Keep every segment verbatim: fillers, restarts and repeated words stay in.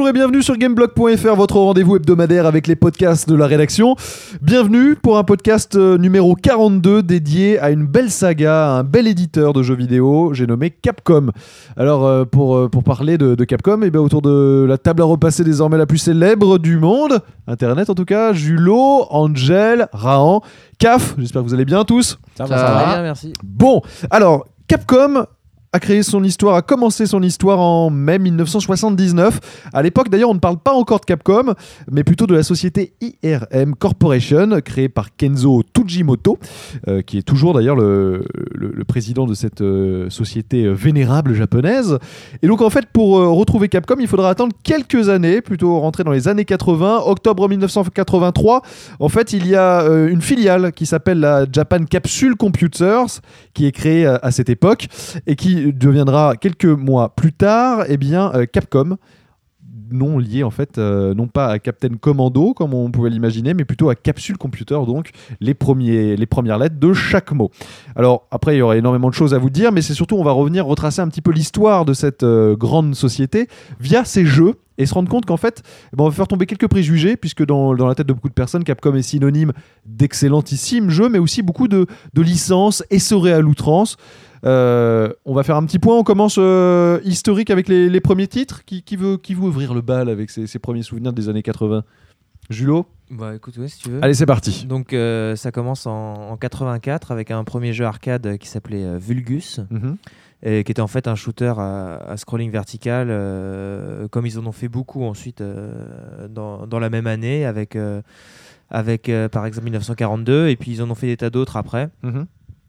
Bonjour et bienvenue sur gameblog point f r, votre rendez-vous hebdomadaire avec les podcasts de la rédaction. Bienvenue pour un podcast numéro quarante-deux dédié à une belle saga, à un bel éditeur de jeux vidéo, j'ai nommé Capcom. Alors euh, pour, euh, pour parler de, de Capcom, eh bien, autour de la table à repasser désormais la plus célèbre du monde, Internet en tout cas, Julo, Angel, Rahan, Caf, j'espère que vous allez bien tous. Ça, ça, ça va bien, merci. Bon, alors Capcom a créé son histoire, a commencé son histoire en mai dix-neuf cent soixante-dix-neuf. À l'époque, d'ailleurs, on ne parle pas encore de Capcom, mais plutôt de la société I R M Corporation, créée par Kenzo Tujimoto, euh, qui est toujours d'ailleurs le, le, le président de cette euh, société euh, vénérable japonaise. Et donc, en fait, pour euh, retrouver Capcom, il faudra attendre quelques années, plutôt rentrer dans les années quatre-vingts. Octobre dix-neuf cent quatre-vingt-trois, en fait, il y a euh, une filiale qui s'appelle la Japan Capsule Computers, qui est créée à, à cette époque, et qui deviendra quelques mois plus tard eh bien, euh, Capcom, non lié en fait, euh, non pas à Captain Commando comme on pouvait l'imaginer, mais plutôt à Capsule Computer, donc les, premiers, les premières lettres de chaque mot. Alors après, il y aurait énormément de choses à vous dire, mais c'est surtout, on va revenir retracer un petit peu l'histoire de cette euh, grande société via ces jeux, et se rendre compte qu'en fait, eh ben, on va faire tomber quelques préjugés, puisque dans, dans la tête de beaucoup de personnes, Capcom est synonyme d'excellentissimes jeux, mais aussi beaucoup de, de licences essorées à l'outrance. Euh, on va faire un petit point, on commence euh, historique avec les, les premiers titres. Qui, qui, veut, qui veut ouvrir le bal avec ses, ses premiers souvenirs des années quatre-vingts? Julo? Bah écoute, ouais, si tu veux. Allez, c'est parti. Donc euh, ça commence en, en quatre-vingt-quatre avec un premier jeu arcade qui s'appelait euh, Vulgus, mm-hmm. et qui était en fait un shooter à, à scrolling vertical, euh, comme ils en ont fait beaucoup ensuite euh, dans, dans la même année, avec, euh, avec euh, par exemple dix-neuf cent quarante-deux, et puis ils en ont fait des tas d'autres après. Mm-hmm.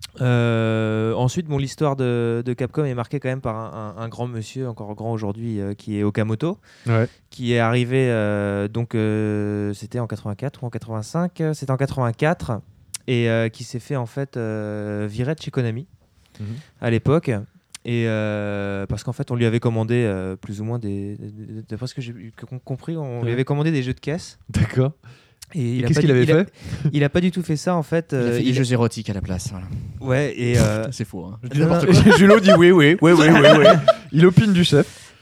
Euh, ensuite, bon, l'histoire de, de Capcom est marquée quand même par un, un, un grand monsieur, encore grand aujourd'hui, euh, qui est Okamoto, ouais. qui est arrivé, euh, donc euh, c'était en quatre-vingt-quatre ou en quatre-vingt-cinq, c'était en quatre-vingt-quatre, et euh, qui s'est fait en fait euh, virer de chez Konami mm-hmm. à l'époque. Et euh, parce qu'en fait, on lui avait commandé euh, plus ou moins des, d'après ce que j'ai compris, on ouais. lui avait commandé des jeux de caisse. D'accord. Et, et qu'est-ce qu'il avait il fait a, Il a pas du tout fait ça en fait. Il a fait euh, des il jeux érotiques à la place. Voilà. Ouais, et euh... c'est faux. Hein. Je dis n'importe quoi. Julo dit oui, oui, oui, oui, oui, oui. Il opine du chef.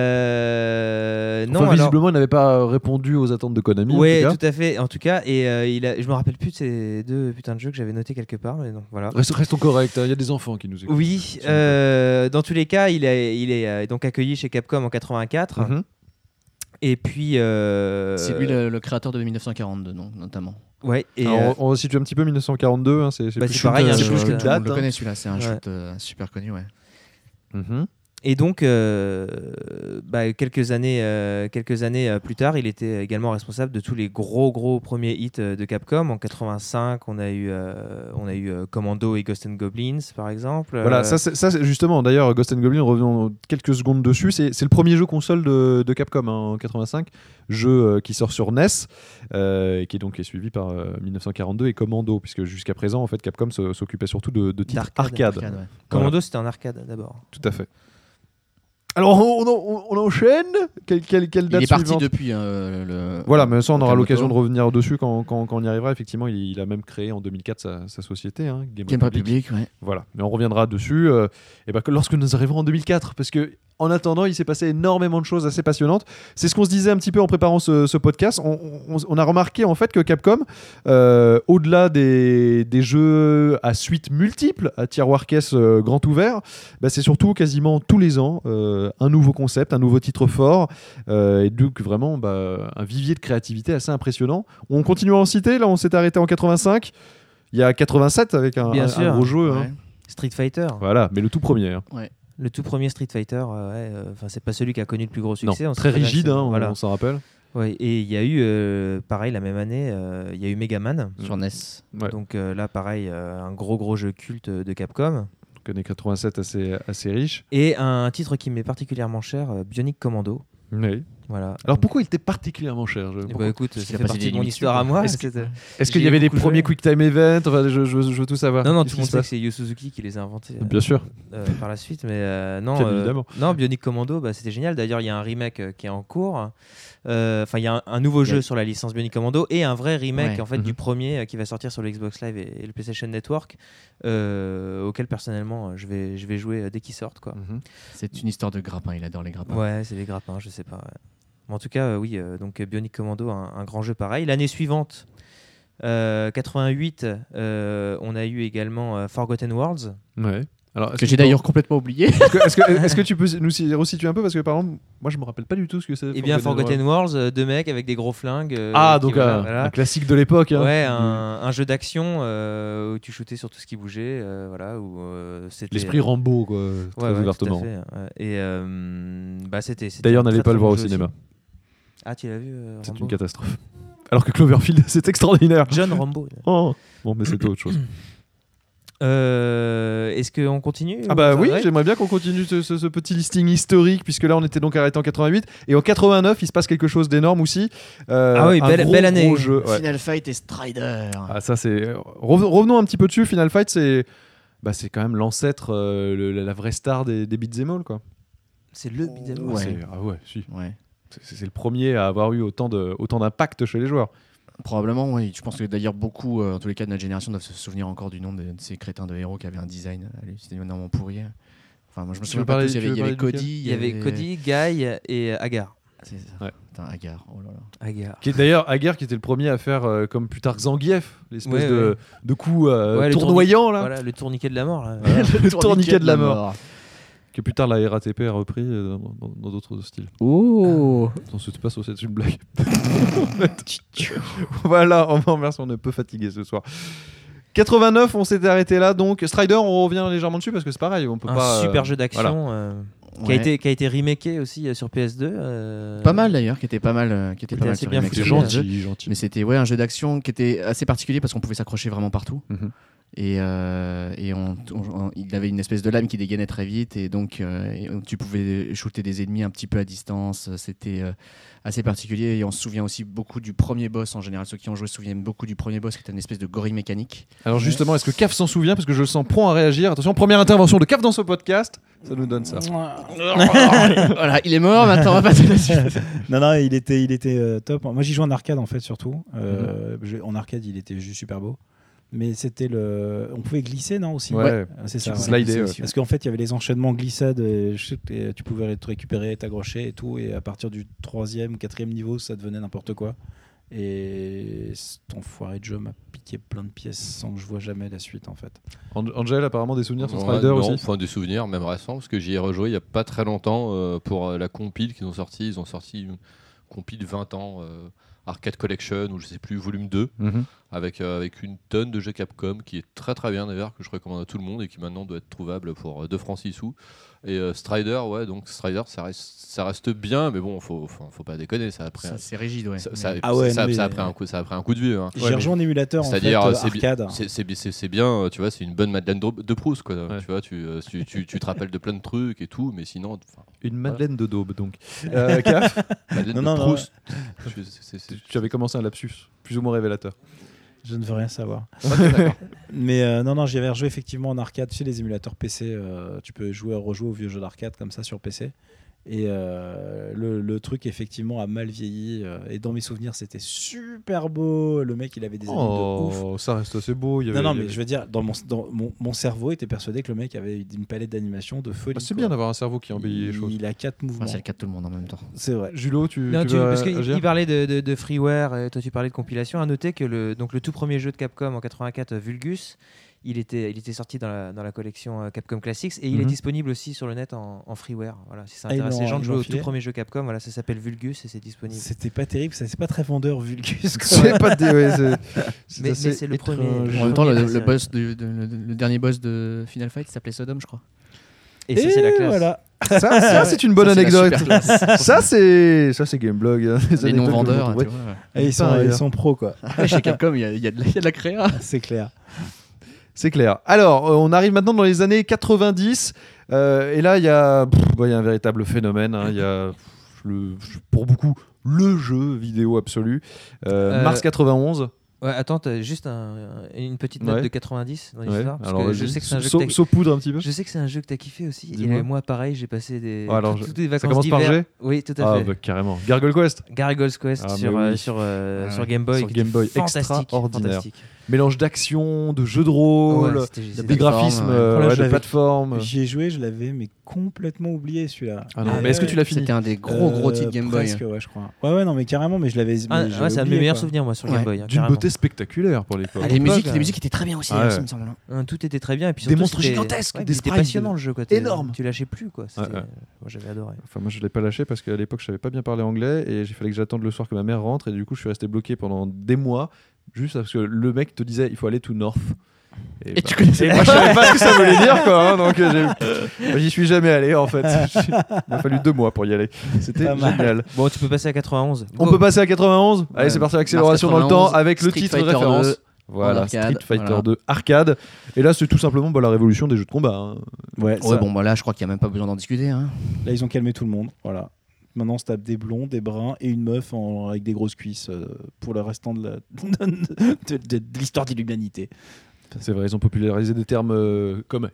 Euh... Enfin, Non, visiblement, alors... il n'avait pas répondu aux attentes de Konami. Oui, tout à fait. En tout cas, et euh, il a... je me rappelle plus de ces deux putains de jeux que j'avais notés quelque part, mais donc voilà. Restons, restons corrects. Il hein. y a des enfants qui nous écoutent. Oui. Euh... Dans tous les cas, il est, il est euh, donc accueilli chez Capcom en quatre-vingt-quatre. Mm-hmm. Et puis. Euh... C'est lui le, le créateur de dix-neuf cent quarante-deux, donc, notamment. Ouais, et Alors, euh... on va situer un petit peu dix-neuf cent quarante-deux. Hein, c'est c'est bah, plus c'est pareil, euh, un c'est shoot, plus euh, date. On le hein. connaît celui-là, c'est un ouais. shoot euh, super connu, ouais. Mm-hmm. Et donc, euh, bah, quelques années, euh, quelques années euh, plus tard, il était également responsable de tous les gros, gros premiers hits euh, de Capcom. En quatre-vingt-cinq, on a eu, euh, on a eu euh, Commando et Ghosts and Goblins, par exemple. Voilà, euh... ça, c'est, ça c'est justement, d'ailleurs, Ghosts and Goblins, revenons quelques secondes dessus, c'est, c'est le premier jeu console de, de Capcom hein, en quatre-vingt-cinq, jeu euh, qui sort sur N E S, euh, et qui est donc est suivi par euh, dix-neuf cent quarante-deux et Commando, puisque jusqu'à présent, en fait, Capcom se, s'occupait surtout de, de titres arcade. arcade. Ouais. Commando, voilà. C'était en arcade d'abord. Tout à fait. Alors on, on, on enchaîne. Quelle, quelle, quelle date Il est parti suivante depuis euh, le. Voilà, mais ça on aura Okamoto. l'occasion de revenir dessus quand, quand, quand on y arrivera. Effectivement, il, il a même créé en deux mille quatre sa, sa société, hein, Game, Game Republic. Ouais. Voilà, mais on reviendra dessus. Euh, et ben lorsque nous arriverons en deux mille quatre, parce que en attendant, il s'est passé énormément de choses assez passionnantes. C'est ce qu'on se disait un petit peu en préparant ce, ce podcast. On, on, on a remarqué en fait que Capcom, euh, au-delà des, des jeux à suite multiples, à tiroir caisse euh, grand ouvert, bah, c'est surtout quasiment tous les ans euh, un nouveau concept, un nouveau titre fort, euh, et donc vraiment bah, un vivier de créativité assez impressionnant. On continue à en citer. Là, on s'est arrêté en quatre-vingt-cinq. Il y a quatre-vingt-sept avec un, un, un gros jeu. Ouais. Hein. Street Fighter. Voilà, mais le tout premier. Hein. Ouais. Le tout premier Street Fighter, euh, ouais, euh, c'est pas celui qui a connu le plus gros succès. Non, on très rigide, hein, on, voilà. on s'en rappelle. Ouais, et il y a eu, euh, pareil, la même année, euh, il y a eu Megaman sur N E S. Ouais. Donc euh, là, pareil, euh, un gros gros jeu culte de Capcom. Donc année quatre-vingt-sept assez, assez riche. Et un titre qui m'est particulièrement cher, euh, Bionic Commando. Oui. Voilà. Alors pourquoi il était particulièrement cher? Je... Bah écoute, ça fait partie de mon histoire à moi. Est-ce, que... Est-ce qu'il y avait des premiers joué. Quick Time Events? Enfin, je, je, je veux tout savoir. Non, non, tout le monde sait que c'est Yu Suzuki qui les a inventés. Bien euh, sûr. Euh, par la suite, mais euh, non. Bien évidemment. Euh, non, Bionic Commando, bah, c'était génial. D'ailleurs, il y a un remake euh, qui est en cours. Enfin, euh, il y a un, un nouveau jeu yeah. sur la licence Bionic Commando et un vrai remake ouais. en fait mm-hmm. du premier euh, qui va sortir sur le Xbox Live et, et le PlayStation Network, euh, auquel personnellement je vais, je vais jouer dès qu'ils sortent, quoi. Mm-hmm. C'est une histoire de grappin. Il adore les grappins. Ouais, c'est des grappins. Je sais pas. Ouais. En tout cas, euh, oui, euh, donc Bionic Commando, un, un grand jeu pareil. L'année suivante, euh, quatre-vingt-huit, euh, on a eu également euh, Forgotten Worlds. Ouais. Alors, que j'ai d'ailleurs complètement oublié. Est-ce que, est-ce, que, est-ce que tu peux nous resituer un peu parce que par exemple, moi je me rappelle pas du tout ce que c'est. Eh bien, Forgotten Worlds, euh, deux mecs avec des gros flingues. Euh, ah, qui, donc voilà, un, voilà. un classique de l'époque. Hein. Ouais, un, un jeu d'action euh, où tu shootais sur tout ce qui bougeait, euh, voilà, où euh, c'était l'esprit Rambo, quoi, très ouais, ouais, ouvertement. tout à fait, ouais. Et euh, bah c'était. c'était D'ailleurs, n'allez très, pas très le voir bon au jeu cinéma. aussi. Ah, tu l'as vu euh, C'est Rambo une catastrophe. Alors que Cloverfield, c'est extraordinaire. John Rambo. Oh. Bon, mais c'est autre chose. Euh, est-ce qu'on continue Ah bah oui, ouais. j'aimerais bien qu'on continue ce, ce, ce petit listing historique, puisque là on était donc arrêté en quatre-vingt-huit, et en quatre-vingt-neuf il se passe quelque chose d'énorme aussi. Euh, ah oui, un belle, gros, belle année. Gros jeu, ouais. Final Fight et Strider. Ah ça c'est... Revenons un petit peu dessus, Final Fight c'est, bah, c'est quand même l'ancêtre, euh, le, la vraie star des, des beat'em all, quoi. C'est le beat'em all. Ouais. C'est... Ah ouais, si. Ouais. C'est, c'est le premier à avoir eu autant, de, autant d'impact chez les joueurs. Probablement, oui. Je pense que d'ailleurs beaucoup, euh, en tous les cas de notre génération, doivent se souvenir encore du nom de, de ces crétins de héros qui avaient un design hallucinément pourri. Enfin, moi je me souviens pas tous, il y avait, il y avait Cody, il y avait Cody, Guy et Agar. C'est ça. Ouais. Putain, Agar, oh là là. Agar. Qui est d'ailleurs Agar qui était le premier à faire euh, comme plus tard Zangief, l'espèce ouais, de, ouais. de coup euh, ouais, tournoyant tourni- là. Voilà, le tourniquet de la mort. Là. Voilà, le, le tourniquet de la mort. mort. Que plus tard la R A T P a repris euh, dans, dans, dans d'autres styles. Oh. Non, c'est pas ça, c'est une blague. Voilà, on va merci, on est un peu fatigué ce soir. quatre-vingt-neuf, on s'était arrêté là, donc Strider, on revient légèrement dessus parce que c'est pareil, on peut un pas. super euh, jeu d'action voilà. euh, Ouais. qui a été qui a été remaké aussi euh, sur P S deux. Euh... Pas mal d'ailleurs, qui était pas mal, euh, qui était C'était pas mal assez sur bien les mecs foutu, sur hein. P S deux. Gentil, gentil. Mais c'était ouais un jeu d'action qui était assez particulier parce qu'on pouvait s'accrocher vraiment partout. Mhm. Et, euh, et on, on- on- il avait une espèce de lame qui dégainait très vite et donc euh, et on- tu pouvais shooter des ennemis un petit peu à distance. C'était euh, assez particulier et on se souvient aussi beaucoup du premier boss en général. Ceux qui ont joué se souviennent beaucoup du premier boss qui était une espèce de gorille mécanique. Alors justement, est-ce que Caf s'en souvient? Parce que je le sens prompt à réagir. Attention, première intervention de Caf dans ce podcast. Ça nous donne ça. Voilà, il est mort, maintenant on va passer là-dessus. Non, non, il était, il était euh, top. Moi, j'y jouais en arcade en fait surtout. Euh, je- En arcade, il était juste super beau. Mais c'était le, on pouvait glisser, non aussi. Ouais. Euh, c'est ça. Tu ouais. slider, ouais. Parce qu'en fait, il y avait les enchaînements glissades. Et je sais que t'es- tu pouvais te récupérer, t'accrocher et tout. Et à partir du troisième, quatrième niveau, ça devenait n'importe quoi. Et cet enfoiré de jeu m'a piqué plein de pièces sans que je vois jamais la suite en fait. Ang- Angel, apparemment des souvenirs sur Ouais, Strider non, aussi. enfin des souvenirs, même récents, parce que j'y ai rejoué il y a pas très longtemps euh, pour euh, la compile qu'ils ont sorti. Ils ont sorti une compile vingt ans, euh, Arcade Collection, ou je sais plus, volume deux, Mhm. avec, euh, avec une tonne de jeux Capcom, qui est très très bien d'ailleurs, que je recommande à tout le monde et qui maintenant doit être trouvable pour euh, deux francs six sous. Et euh, Strider, ouais, donc Strider, ça reste, ça reste bien, mais bon, faut, faut, faut pas déconner, ça a pris, Ça, c'est rigide, ouais. ça, Mais- ça- Ah ouais, ça- non, mais- ça a pris un coup, ça a pris un coup de vieux. Hein. J'ai Ouais, mais- rejoint en émulateur en fait, C'est-à-dire, euh, c'est bi- arcade. c'est- c'est bi- c'est- c'est bien, tu vois, c'est une bonne Madeleine de de Proust, quoi. Ouais. Tu vois, tu, euh, tu, tu, tu te rappelles de plein de trucs et tout, mais sinon, enfin, Une Madeleine de daube donc. Euh, Caf, Madeleine Non, de non, non, Proust. je- c'est- c'est- c'est- tu avais commencé un lapsus plus ou moins révélateur. Je ne veux rien savoir. Ok, d'accord. Mais euh, non, non, j'y avais rejoué effectivement en arcade. Tu sais, les émulateurs P C, euh, tu peux jouer, rejouer aux vieux jeux d'arcade comme ça sur P C. Et euh, le, le truc, effectivement, a mal vieilli. euh, et dans mes souvenirs, c'était super beau. Le mec, il avait des amis de ouf. Oh, ça reste assez beau. Il y Non, avait- non, il y mais avait- je veux dire, dans mon, dans mon, mon cerveau était persuadé que le mec avait une palette d'animation de folie. Bah, c'est quoi. bien d'avoir un cerveau qui embellit les il, choses. il a quatre mouvements. Enfin, c'est le cas de tout le monde en même temps. C'est vrai. Julo, tu, Non, tu tu- veux parce qu'il agir il parlait de, de, de freeware, et toi tu parlais de compilation. À noter que le, donc le tout premier jeu de Capcom en quatre-vingt-quatre, Vulgus, il était, il était sorti dans la, dans la collection euh, Capcom Classics et il est Mhm. disponible aussi sur le net en, en freeware. Voilà, si ça Ah, ils intéresse les l'ont- gens de ils jouer l'ont au tout filé. premier jeu Capcom, voilà, ça s'appelle Vulgus et c'est disponible. C'était pas terrible, ça c'est pas très vendeur Vulgus. quoi. C'est pas de- ouais, c'est- c'est Mais, assez mais c'est le étrange. premier. En le même temps, premier le, de la le série. boss du- de- le, le dernier boss de Final Fight s'appelait Sodom, je crois. Et ça, c'est la classe. Voilà. Ça, ça, c'est une bonne Ça, c'est la anecdote. super classe. Ça, c'est ça, c'est Gameblog. hein, les Les anecdotes que non-vendeurs, vous tu trouverez. vois. Et ils, sont, Putain, ils regarde. sont pros quoi. Ouais, chez Capcom, il y, a- il y a de la- il y a de la créa. C'est clair. C'est clair. Alors, euh, on arrive maintenant dans les années quatre-vingt-dix. euh, et là, il y, a pff, bah, il y a un véritable phénomène. hein, Il y a, pff, le, pour beaucoup, le jeu vidéo absolu. Euh, Euh, mars quatre-vingt-onze. Ouais, attends, t'as juste un- une petite note Ouais. de quatre-vingt-dix dans Ouais. l'histoire. parce Alors, que je vas-y. sais que c'est un jeu Sau- que t'as- saupoudre un petit peu. je sais que c'est un jeu que t'as kiffé aussi. Dis-moi. Et moi, pareil, j'ai passé des, Oh, alors, toutes, je- toutes les vacances commence par d'hiver. G Oui, tout à Ah, fait. bah, carrément. Gargoyle Quest. Gargoyle's Quest Ah, mais sur, oui. euh, sur, euh, Ah sur ouais. Game Boy. Sur qui Game était Boy. fantastique, Extraordinaire. fantastique. mélange d'action, de jeu de rôle, Ouais, c'était- c'était des graphismes, ouais. euh, Voilà, ouais, je de l'avais- plateforme. J'y ai joué, je l'avais mais complètement oublié celui-là. Ah non, Ouais, mais est-ce que ouais. tu l'as fini? C'était un des gros gros Euh, titres Game Boy. Presque, ouais, je crois. Ouais, ouais, non, mais carrément, mais je l'avais. Ah, mais j'avais ouais, c'est un de mes oublié, meilleurs quoi. souvenirs, moi, sur Ouais. Game Boy. hein, D'une carrément. beauté spectaculaire pour l'époque. Ah, À les l'époque, musiques, euh, les musiques étaient très bien aussi, ouais. hein, ça me semble. Hein, Tout était très bien. Et puis Des surtout, monstres c'était- gigantesques, ouais, des c'était sprites passionnant le jeu. Quoi. T'es- énormes. Tu lâchais plus. Quoi. C'était- Ouais, ouais. Moi, j'avais adoré. Enfin, moi, je l'ai pas lâché parce qu'à l'époque, je savais pas bien parler anglais et il fallait que j'attende le soir que ma mère rentre et du coup, je suis resté bloqué pendant des mois juste parce que le mec te disait il faut aller to north. Et bah, tu connaissais et moi, je savais pas ce que ça voulait dire, quoi. hein, donc, euh, j'ai- moi, j'y suis jamais allé en fait. Il m'a fallu deux mois pour y aller. C'était Pas mal. génial. Bon, tu peux passer à quatre-vingt-onze. On Go. peut passer à quatre-vingt-onze. Allez, Ouais. c'est parti, accélération dans le temps mars avec le Street titre Fighter référence. deux. Voilà, En arcade, Street Fighter voilà. deux arcade. Et là, c'est tout simplement bah, la révolution des jeux de combat. hein. Ouais, Ouais, ça. bon, bah là, je crois qu'il n'y a même pas besoin d'en discuter. Hein. Là, ils ont calmé tout le monde. Voilà. Maintenant, on se tape des blonds, des bruns et une meuf en- avec des grosses cuisses euh, pour le restant de la- de, de- de l'histoire de l'humanité. C'est vrai, ils ont popularisé des termes euh, comme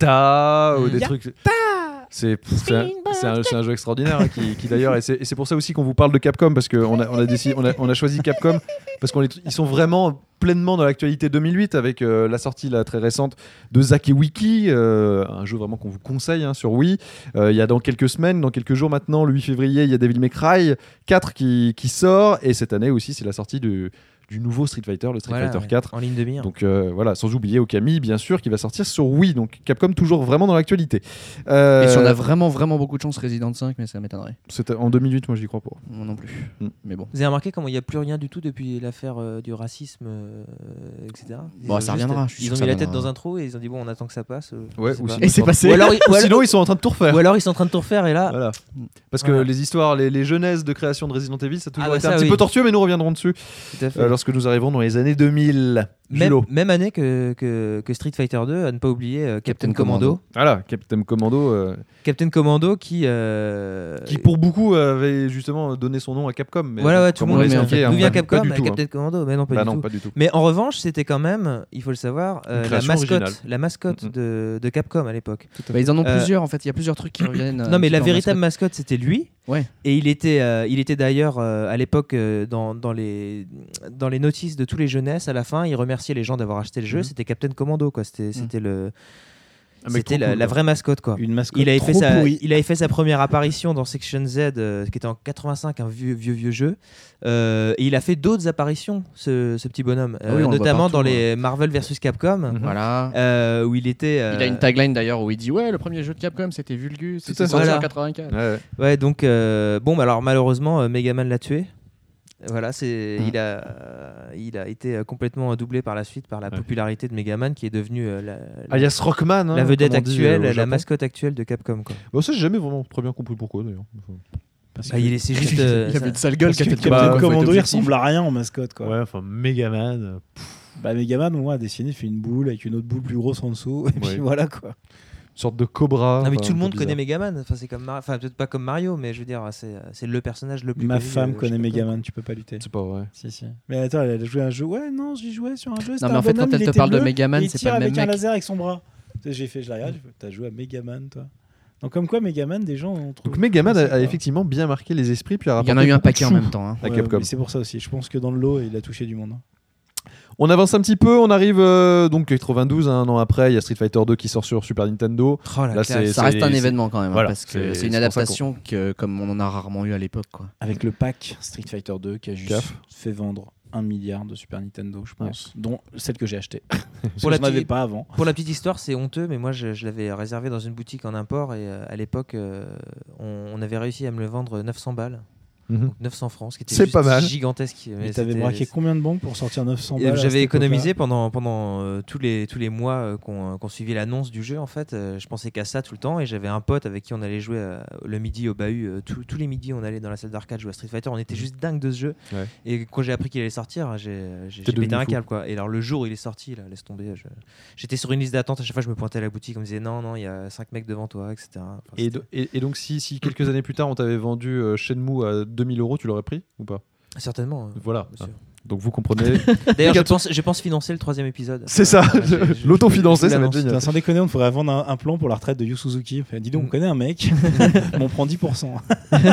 Yatta ou des Yatta. trucs. C'est c'est un, c'est un- c'est un jeu extraordinaire hein, qui, qui d'ailleurs et c'est et c'est pour ça aussi qu'on vous parle de Capcom parce qu'on a, on a, décidé, on a, on a choisi Capcom parce qu'ils sont vraiment pleinement dans l'actualité deux mille huit avec euh, la sortie là, très récente de Zack et Wiki, euh, un jeu vraiment qu'on vous conseille hein, sur Wii. Euh, Il y a dans quelques semaines, dans quelques jours maintenant, le huit février, il y a Devil May Cry quatre qui, qui sort et cette année aussi c'est la sortie du, du nouveau Street Fighter, le Street Voilà, Fighter ouais. quatre. En ligne de mire. Donc euh, voilà, sans oublier Okami, bien sûr, qui va sortir sur Wii. Donc Capcom toujours vraiment dans l'actualité. Euh, Et si on a vraiment, vraiment beaucoup de chance, Resident cinq, mais ça m'étonnerait. c'était en deux mille huit, moi j'y crois pas. Moi non plus. Mm. Mais bon. Vous avez remarqué comment il n'y a plus rien du tout depuis l'affaire euh, du racisme, euh, et cetera. Ils Bon, ont ça juste- reviendra, je suis Ils sûr ont que mis ça la tête reviendra. dans un trou et ils ont dit bon, on attend que ça passe. euh, je Ouais, sais ou pas. sinon- Et c'est passé. Ou alors, ils- ou alors- Sinon, ils sont en train de tout refaire. ou alors ils sont en train de tout refaire et là. Voilà. Parce que Voilà. les histoires, les, les jeunesses de création de Resident Evil, ça a toujours Ah bah été ça, un petit oui. peu tortueux, mais nous reviendrons dessus Tout à fait. euh, lorsque nous arriverons dans les années deux mille. Même, Julo. même année que, que, que Street Fighter deux, à ne pas oublier euh, Captain, Captain Commando. Commando. Voilà, Captain Commando, euh, Captain Commando qui. euh, qui pour beaucoup avait justement donné son nom à Capcom. Mais Voilà, ouais, tout comme le on monde l'a mais en expliqué, fait, hein, D'où vient pas- Capcom pas du à tout, hein. Captain Commando Mais non, pas Bah du non, tout. pas du tout. Mais en revanche, c'était quand même, il faut le savoir, euh, la création mascotte, originale. la mascotte Mhm. de, de Capcom à l'époque. Bah, ils en ont Euh, plusieurs en fait. Il y a plusieurs trucs qui reviennent. non, mais la véritable mascotte, c'était lui. Ouais. Et il était, euh, il était d'ailleurs euh, à l'époque euh, dans, dans, les, dans les notices de tous les jeunesses. À la fin, il remerciait les gens d'avoir acheté le jeu. Mhm. C'était Captain Commando, quoi. C'était, c'était le, Un mec c'était trop la, cool, la quoi. vraie mascotte, quoi. Une mascotte Il avait, trop fait sa, pourrie. il avait fait sa première apparition dans Section Z, euh, qui était en quatre-vingt-cinq, un vieux vieux, vieux jeu. Euh, et il a fait d'autres apparitions, ce, ce petit bonhomme, Ah oui, euh, on le voit notamment partout, dans les Marvel versus Capcom, Mhm. Voilà. euh, où il était. euh, Il a une tagline d'ailleurs où il dit ouais, le premier jeu de Capcom c'était Vulgus, Tout c'était à fait. sorti Voilà. en quatre-vingt-quatre. Ouais, ouais. Ouais, donc euh, bon, bah alors malheureusement, euh, Megaman l'a tué. Voilà, c'est, Mhm. il, a, euh, il a été euh, complètement doublé par la suite par la Ouais. popularité de Megaman qui est devenu euh, la, la- Alias Rockman. hein, la vedette comme on dit, actuelle, euh, au la Japon. mascotte actuelle de Capcom. Quoi. Bon, ça, j'ai jamais vraiment très bien compris pourquoi d'ailleurs. Parce Bah, que- il est, c'est juste. euh, Il ça- avait une sale gueule, parce que Captain Captain Bah, Commando, il objectif. ressemble à rien en mascotte, quoi. Ouais, enfin, Megaman. Bah, Megaman, moi, à dessiner, il fait une boule avec une autre boule plus grosse en dessous. Et Ouais. puis voilà, quoi. Une sorte de cobra. Non, mais enfin, tout le un peu monde connaît bizarre. Megaman. Enfin, c'est comme Mar- enfin, peut-être pas comme Mario, mais je veux dire, c'est, c'est le personnage le plus Ma connu, femme euh, connaît chez Capcom. Megaman, tu peux pas lutter. C'est pas vrai. Si, si. Mais attends, elle a joué à un jeu. Ouais, non, j'y jouais sur un jeu. c'était Non, mais un en fait, bonhomme, quand elle il te était parle de bleu, Megaman, et il c'est tire pas le avec même un mec. laser avec son bras. Tu sais, j'ai fait, je la regarde, j'ai fait, t'as joué à Megaman, toi. Donc, comme quoi, Megaman, des gens ont trouvé. Donc Megaman a, c'est a pas- effectivement bien marqué les esprits. Puis a Il y en a rapporté eu un beaucoup de paquet en sous même temps. hein. à Ouais, Capcom. mais c'est pour ça aussi. Je pense que dans le lot, il a touché du monde. On avance un petit peu, on arrive euh, donc quatre-vingt-douze, un an après, il y a Street Fighter deux qui sort sur Super Nintendo. Oh, la Là, classe. c'est- Ça reste un c'est- événement quand même, hein, voilà, parce que c'est- c'est une c'est pour ça adaptation que, comme on en a rarement eu à l'époque. Quoi. Avec le pack Street Fighter deux qui a juste Caf. fait vendre un milliard de Super Nintendo, je pense. Dont celle que j'ai achetée. Parce Pour que la je n'avais petite- pas avant. Pour la petite histoire, c'est honteux, mais moi je, je l'avais réservé dans une boutique en import et euh, à l'époque, euh, on, on avait réussi à me le vendre neuf cents balles, Mhm. donc neuf cents francs, ce qui était C'est juste pas mal. gigantesque. Mais Mais t'avais c'était- braqué combien de banques pour sortir neuf cents Et balles à J'avais cette époque-là économisé pendant, pendant euh, tous, les, tous les mois euh, qu'on qu'on suivit l'annonce du jeu. En fait, Euh, je pensais qu'à ça tout le temps et j'avais un pote avec qui on allait jouer euh, le midi au bahut. Euh, tous- tous les midis, on allait dans la salle d'arcade jouer à Street Fighter. On était juste dingue de ce jeu. Ouais. Et quand j'ai appris qu'il allait sortir, j'ai j'ai- T'es j'ai pété devenu un fou. câble. Quoi. Et alors, le jour où il est sorti, là, laisse tomber. je- J'étais sur une liste d'attente. À chaque fois, je me pointais à la boutique. On me disait non, non, il y a cinq mecs devant toi, et cetera. Enfin, Et, c'était- do- et- et donc, si, si quelques années plus tard, on t'avait vendu euh, Shenmue à deux mille euros, tu l'aurais pris ou pas? Certainement. euh, Voilà. bien sûr. Donc vous comprenez. D'ailleurs, je pense, je pense financer le troisième épisode. C'est ça, Ouais, je- je- l'auto-financer, je ça va être l'annonce. génial. Sans déconner, on devrait vendre un, un plan pour la retraite de Yu Suzuki. Enfin, dis donc, on connaît un mec, mais on prend dix pour cent.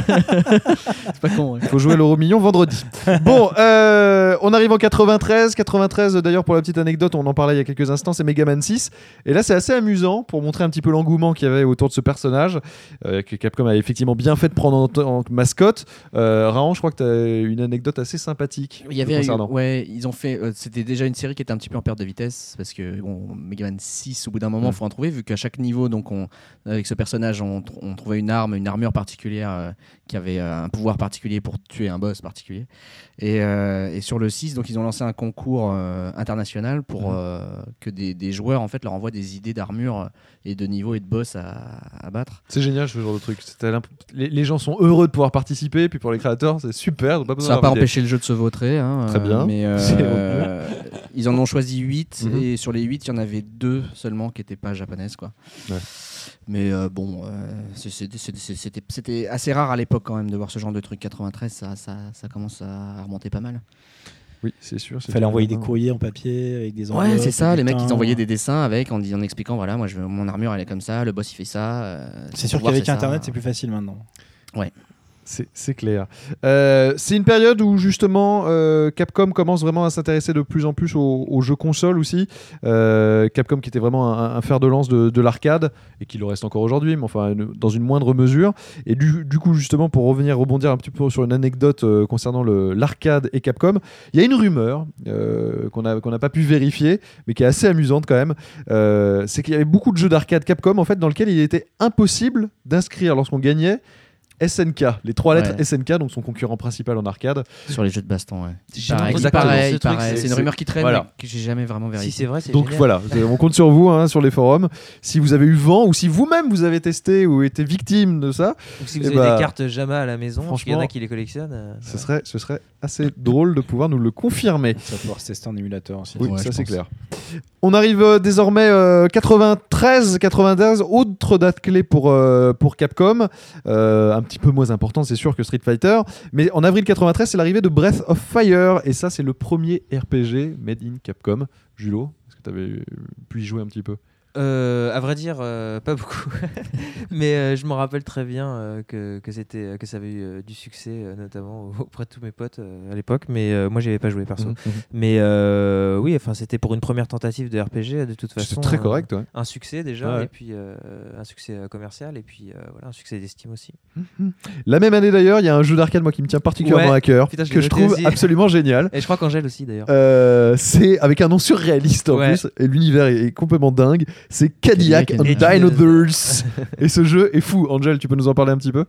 C'est pas con. Ouais. Il faut jouer l'euro million vendredi. Bon, euh, on arrive en quatre-vingt-treize. quatre-vingt-treize, d'ailleurs, pour la petite anecdote, on en parlait il y a quelques instants, c'est Mega Man six. Et là, c'est assez amusant pour montrer un petit peu l'engouement qu'il y avait autour de ce personnage, euh, que Capcom a effectivement bien fait de prendre en, en mascotte. Euh, Raon, je crois que tu as une anecdote assez sympathique. Il y avait, le concernant. ouais, ils ont fait. euh, c'était déjà une série qui était un petit peu en perte de vitesse parce que bon, Mega Man six, au bout d'un moment, il Mm. faut en trouver vu qu'à chaque niveau, donc on, avec ce personnage, on, tr- on trouvait une arme, une armure particulière euh, qui avait euh, un pouvoir particulier pour tuer un boss particulier. Et, euh, et sur le six, donc ils ont lancé un concours euh, international pour Mm. euh, que des, des joueurs en fait leur envoient des idées d'armure et de niveaux et de boss à, à battre. C'est génial ce genre de truc. C'était l'imp- Les, les gens sont heureux de pouvoir participer, puis pour les créateurs, c'est super. ils ont pas besoin Ça n'a pas d'avoir d'idées. empêché le jeu de se vautrer. Hein, Très euh, bien. Mais euh, C'est ils en ont choisi huit Mhm. et sur les huit, il y en avait deux seulement qui n'étaient pas japonaises. Quoi. Ouais. Mais euh, bon, euh, c'est- c'est- c'est- c'est- c'était c'était assez rare à l'époque quand même de voir ce genre de truc. quatre-vingt-treize, ça, ça, ça commence à remonter pas mal. Oui, c'est sûr. Il fallait envoyer des courriers en papier avec des enveloppes. Ouais, c'est ça. des Les mecs, bulletins. ils envoyaient des dessins avec en, dis- en expliquant voilà, moi, je veux, mon armure, elle est comme ça, le boss, il fait ça. euh, C'est son sûr pouvoir, qu'avec c'est ça. Internet, c'est plus facile maintenant. C'est, c'est clair. Euh, c'est une période où justement euh, Capcom commence vraiment à s'intéresser de plus en plus aux, aux jeux consoles aussi. Euh, Capcom qui était vraiment un, un fer de lance de, de l'arcade et qui le reste encore aujourd'hui, mais enfin une- dans une moindre mesure. Et du, du coup justement pour revenir rebondir un petit peu sur une anecdote euh, concernant le, l'arcade et Capcom, il y a une rumeur euh, qu'on a qu'on n'a pas pu vérifier, mais qui est assez amusante quand même. Euh, c'est qu'il y avait beaucoup de jeux d'arcade Capcom en fait dans lesquels il était impossible d'inscrire lorsqu'on gagnait S N K, les trois lettres Ouais. S N K, donc son concurrent principal en arcade. Sur les jeux de baston, ouais. J'ai Pareil, entendu exactement. parler de pareil, ce truc, pareil. c'est- C'est une c'est- rumeur qui traîne, voilà. mais que j'ai jamais vraiment Si vérifié. c'est vrai, c'est Donc génial. voilà, on compte sur vous hein, sur les forums. Si vous avez eu vent ou si vous-même vous avez testé ou été victime de ça, Donc, si vous Eh avez bah, des cartes Jama à la maison, parce qu'il y en franchement, a qui les collectionnent. euh, ce serait, ce serait assez drôle de pouvoir nous le confirmer. Ça va pouvoir se tester en émulateur aussi. Oui, Ouais, ça je c'est pense. clair. On arrive euh, désormais euh, quatre-vingt-treize quatre-vingt-quinze, autre date clé pour, euh, pour Capcom, euh, un petit peu moins importante c'est sûr que Street Fighter, mais en avril quatre-vingt-treize c'est l'arrivée de Breath of Fire, et ça c'est le premier R P G made in Capcom. Julo, est-ce que tu avais pu y jouer un petit peu? Euh, à vrai dire, euh, pas beaucoup. Mais euh, je me rappelle très bien euh, que, que, c'était, que ça avait eu euh, du succès, euh, notamment auprès de tous mes potes euh, à l'époque. Mais euh, moi, j'y avais pas joué perso. Mhm. Mais euh, oui, enfin, c'était pour une première tentative de R P G, de toute façon. C'était très euh, correct, ouais. Un succès déjà, Ouais. et puis euh, un succès euh, commercial, et puis euh, voilà, un succès d'estime aussi. La même année d'ailleurs, il y a un jeu d'arcade moi qui me tient particulièrement Ouais. à cœur, Putain, je l'ai que je noté trouve aussi. absolument génial. Et je crois qu'Angèle aussi d'ailleurs. Euh, c'est avec un nom surréaliste en Ouais. plus, et l'univers est, est complètement dingue. C'est Cadillac, Cadillac and and Dinosaurs. Et ce jeu est fou. Angel, tu peux nous en parler un petit peu?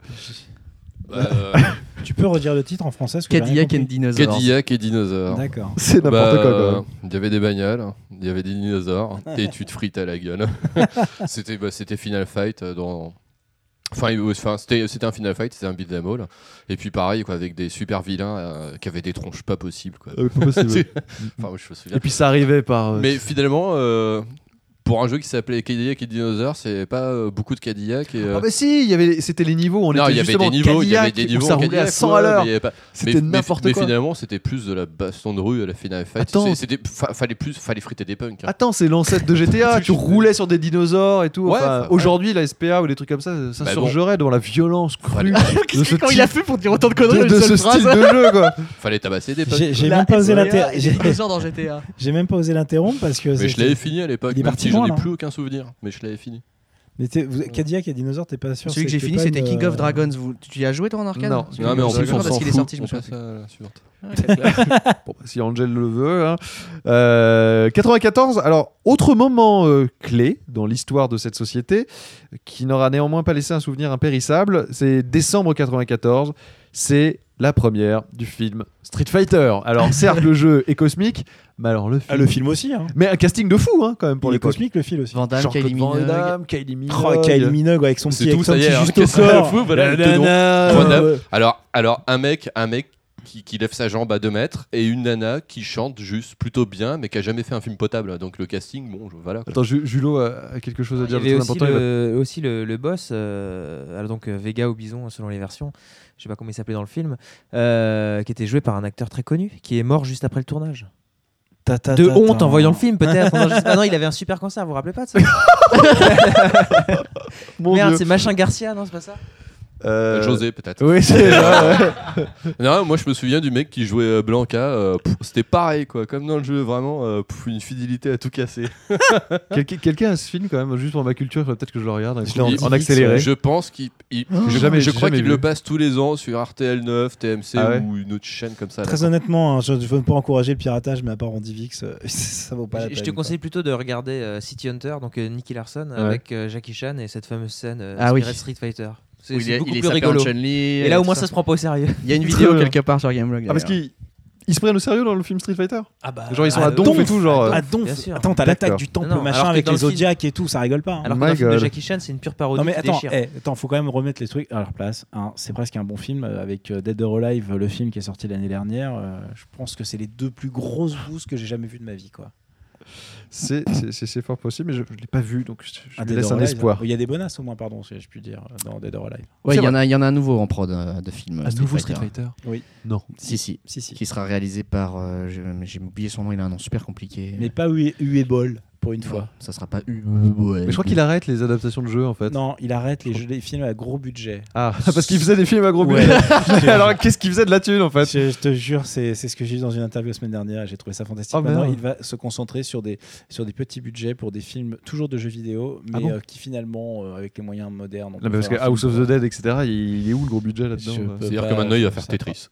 Euh, Tu peux redire le titre en français parce que j'ai rien Cadillac and compris. Dinosaurs. Cadillac et dinosaures. D'accord. C'est n'importe Bah, quoi quand euh, même. Il y avait des bagnoles, il y avait des dinosaures, et tu te frites à la gueule. c'était, bah, c'était Final Fight euh, dans. Enfin, il- enfin, c'était, c'était un Final Fight, c'était un beat'em all. Et puis pareil, quoi, avec des super vilains euh, qui avaient des tronches pas possibles. Quoi. Euh, pas possible. Enfin, moi, je me souviens. Et puis ça arrivait par. euh, Mais finalement, euh, pour un jeu qui s'appelait Cadillac et Dinosaures, c'est pas euh, beaucoup de Cadillac. Et, euh, Ah bah si, il y avait, c'était les niveaux. On non, était il y avait justement des niveaux, il y avait Cadillac, des où niveaux ça en roulait à Cadillac, cent ouais, à l'heure. mais il y avait pas- C'était mais- mais- n'importe mais quoi. finalement, c'était plus de la baston de rue à la Final Fight. Attends. C'est- C'était, fa- fallait plus, fallait friter des punks. hein. Attends, c'est l'ancêtre de G T A. Tu roulais sur des dinosaures et tout. Ouais, Enfin, enfin, aujourd'hui, la S P A ou des trucs comme ça, ça Bah surgerait devant la violence crue Qu'est-ce de ce que- comment il a type fait pour dire autant de de, conneries en de une ce seule style phrase de jeu, quoi. Fallait tabasser des punks. J'ai j'ai La même pas osé S O A l'inter- et j'ai- des dinosaures dans G T A. j'ai même pas osé l'interrompre parce que Mais c'est- je l'avais fini à l'époque, Il est même parti si j'en loin, ai là. plus aucun souvenir. Mais je l'avais fini. Mais t'es- vous- Cadillac et Dinosaures, t'es pas sûr? Celui que j'ai fini, pas c'était une, King euh, of Dragons. Vous- Tu y as joué toi en arcade? Non. Celui Non, de mais en King of plus, on Dragons, s'en parce qu'il est fout. sorti, je me On souviens passe plus. à la suivante. Bon, bah, si Angel le veut. Hein. Euh, quatre-vingt-quatorze, alors, autre moment euh, clé dans l'histoire de cette société, qui n'aura néanmoins pas laissé un souvenir impérissable, c'est décembre quatre-vingt-quatorze, c'est la première du film Street Fighter. Alors, certes, le jeu est cosmique, mais alors le film. Ah, le film aussi. Hein. Mais un casting de fou, hein, quand même, pour Il est l'époque. cosmique, le film aussi. Van Damme, Jean-Claude Kylie Van Minogue. Damme, Kylie Minogue. Oh, Kylie Minogue avec son C'est petit tout, ça y accent est, hein. juste au Qu'est-ce qu'on a corps. fou, voilà, le Nanana, Van Damme. euh, Alors, alors un mec, un mec qui, qui lève sa jambe à deux mètres et une nana qui chante juste plutôt bien, mais qui a jamais fait un film potable. Donc le casting, bon, je- voilà. quoi. Attends, Ju- Julo a a quelque chose à Il y dire de avait très aussi important. il va- le, aussi le, le boss, euh, alors donc euh, Vega ou Bison selon les versions, je sais pas comment il s'appelait dans le film, euh, qui était joué par un acteur très connu, qui est mort juste après le tournage. Ta, ta, De ta, honte ta. en voyant le film peut-être. Non, je sais pas. Non, il avait un super cancer, vous vous rappelez pas de ça? Mon Merde, Dieu. c'est Machin Garcia, non c'est pas ça? Euh, José peut-être. Oui, c'est ça. ouais. Non, moi je me souviens du mec qui jouait euh, Blanca. euh, pff, c'était pareil, quoi, comme dans le jeu, vraiment euh, pff, une fidélité à tout casser. Quelqu'un quelqu'un a ce film quand même, juste pour ma culture, peut-être que je le regarde un Je coup, l'ai en en, Divix, accéléré. ouais. Je pense qu'il, il- j'ai je, jamais- je j'ai crois jamais qu'il vu. le passe tous les ans sur R T L neuf, T M C Ah ouais ou une autre chaîne comme ça. là. Très honnêtement, hein, je ne veux pas encourager le piratage, mais à part en Divix, euh, ça vaut pas la Je peine. je te quoi. conseille plutôt de regarder euh, City Hunter, donc euh, Nicky Larson, Ouais. avec euh, Jackie Chan et cette fameuse scène euh, Ah oui. inspirée de Street Fighter. C'est Où il c'est est, beaucoup il est plus sapé en rigolo. Chun-Li, Et là au tout moins ça se prend pas au sérieux. Il y a une Très vidéo bien. quelque part sur Gameblog. Ah, parce qu'ils ils se prennent au sérieux dans le film Street Fighter. Ah bah, Genre, ils sont à à donf et tout, genre, À euh, donf. bien sûr. Attends, t'as D'accord. l'attaque du temple Non, non, machin alors que avec dans les le film- Zodiacs et tout, ça rigole pas. hein. Alors que My dans le film de God. Jackie Chan, c'est une pure parodie Non mais qui attends, déchire. eh, attends, faut quand même remettre les trucs à leur place. hein. C'est presque un bon film euh, avec euh, Dead or Alive, le film qui est sorti l'année dernière. euh, je pense que c'est les deux plus grosses boosts que j'ai jamais vues de ma vie, quoi. C'est c'est- c'est- c'est fort possible, mais je ne l'ai pas vu, donc je, je Ah, lui Dead laisse or un Alive, espoir. hein. Il y a des bonasses au moins, pardon, si je puis dire, euh, dans Dead or Alive. Ouais, C'est il y, en vrai. a- il y en a un nouveau en prod euh, de film. Un nouveau Street Fighter. Oui. Non. Si, si. Si, si. Qui sera réalisé par. euh, je- J'ai oublié son nom, il a un nom super compliqué. Mais pas Uebol, pour une fois. Ça sera pas U. Ouais. Mais je crois qu'il arrête les adaptations de jeux en fait. Non, il arrête les, jeux, les films à gros budget. Ah, parce qu'il faisait des films à gros Ouais. budget. Alors qu'est-ce qu'il faisait de la thune en fait? Je, je te jure, c'est c'est ce que j'ai vu dans une interview la semaine dernière et j'ai trouvé ça fantastique. Oh, Maintenant, merde. il va se concentrer sur des, sur des petits budgets pour des films toujours de jeux vidéo, mais Ah bon euh, qui finalement, euh, avec les moyens modernes. on Non, mais peut parce que faire un House film, of the euh, Dead, et cetera, il, il est où le gros budget là-dedans? Je euh peux C'est-à-dire pas- que maintenant il va je faire sais pas. Tetris.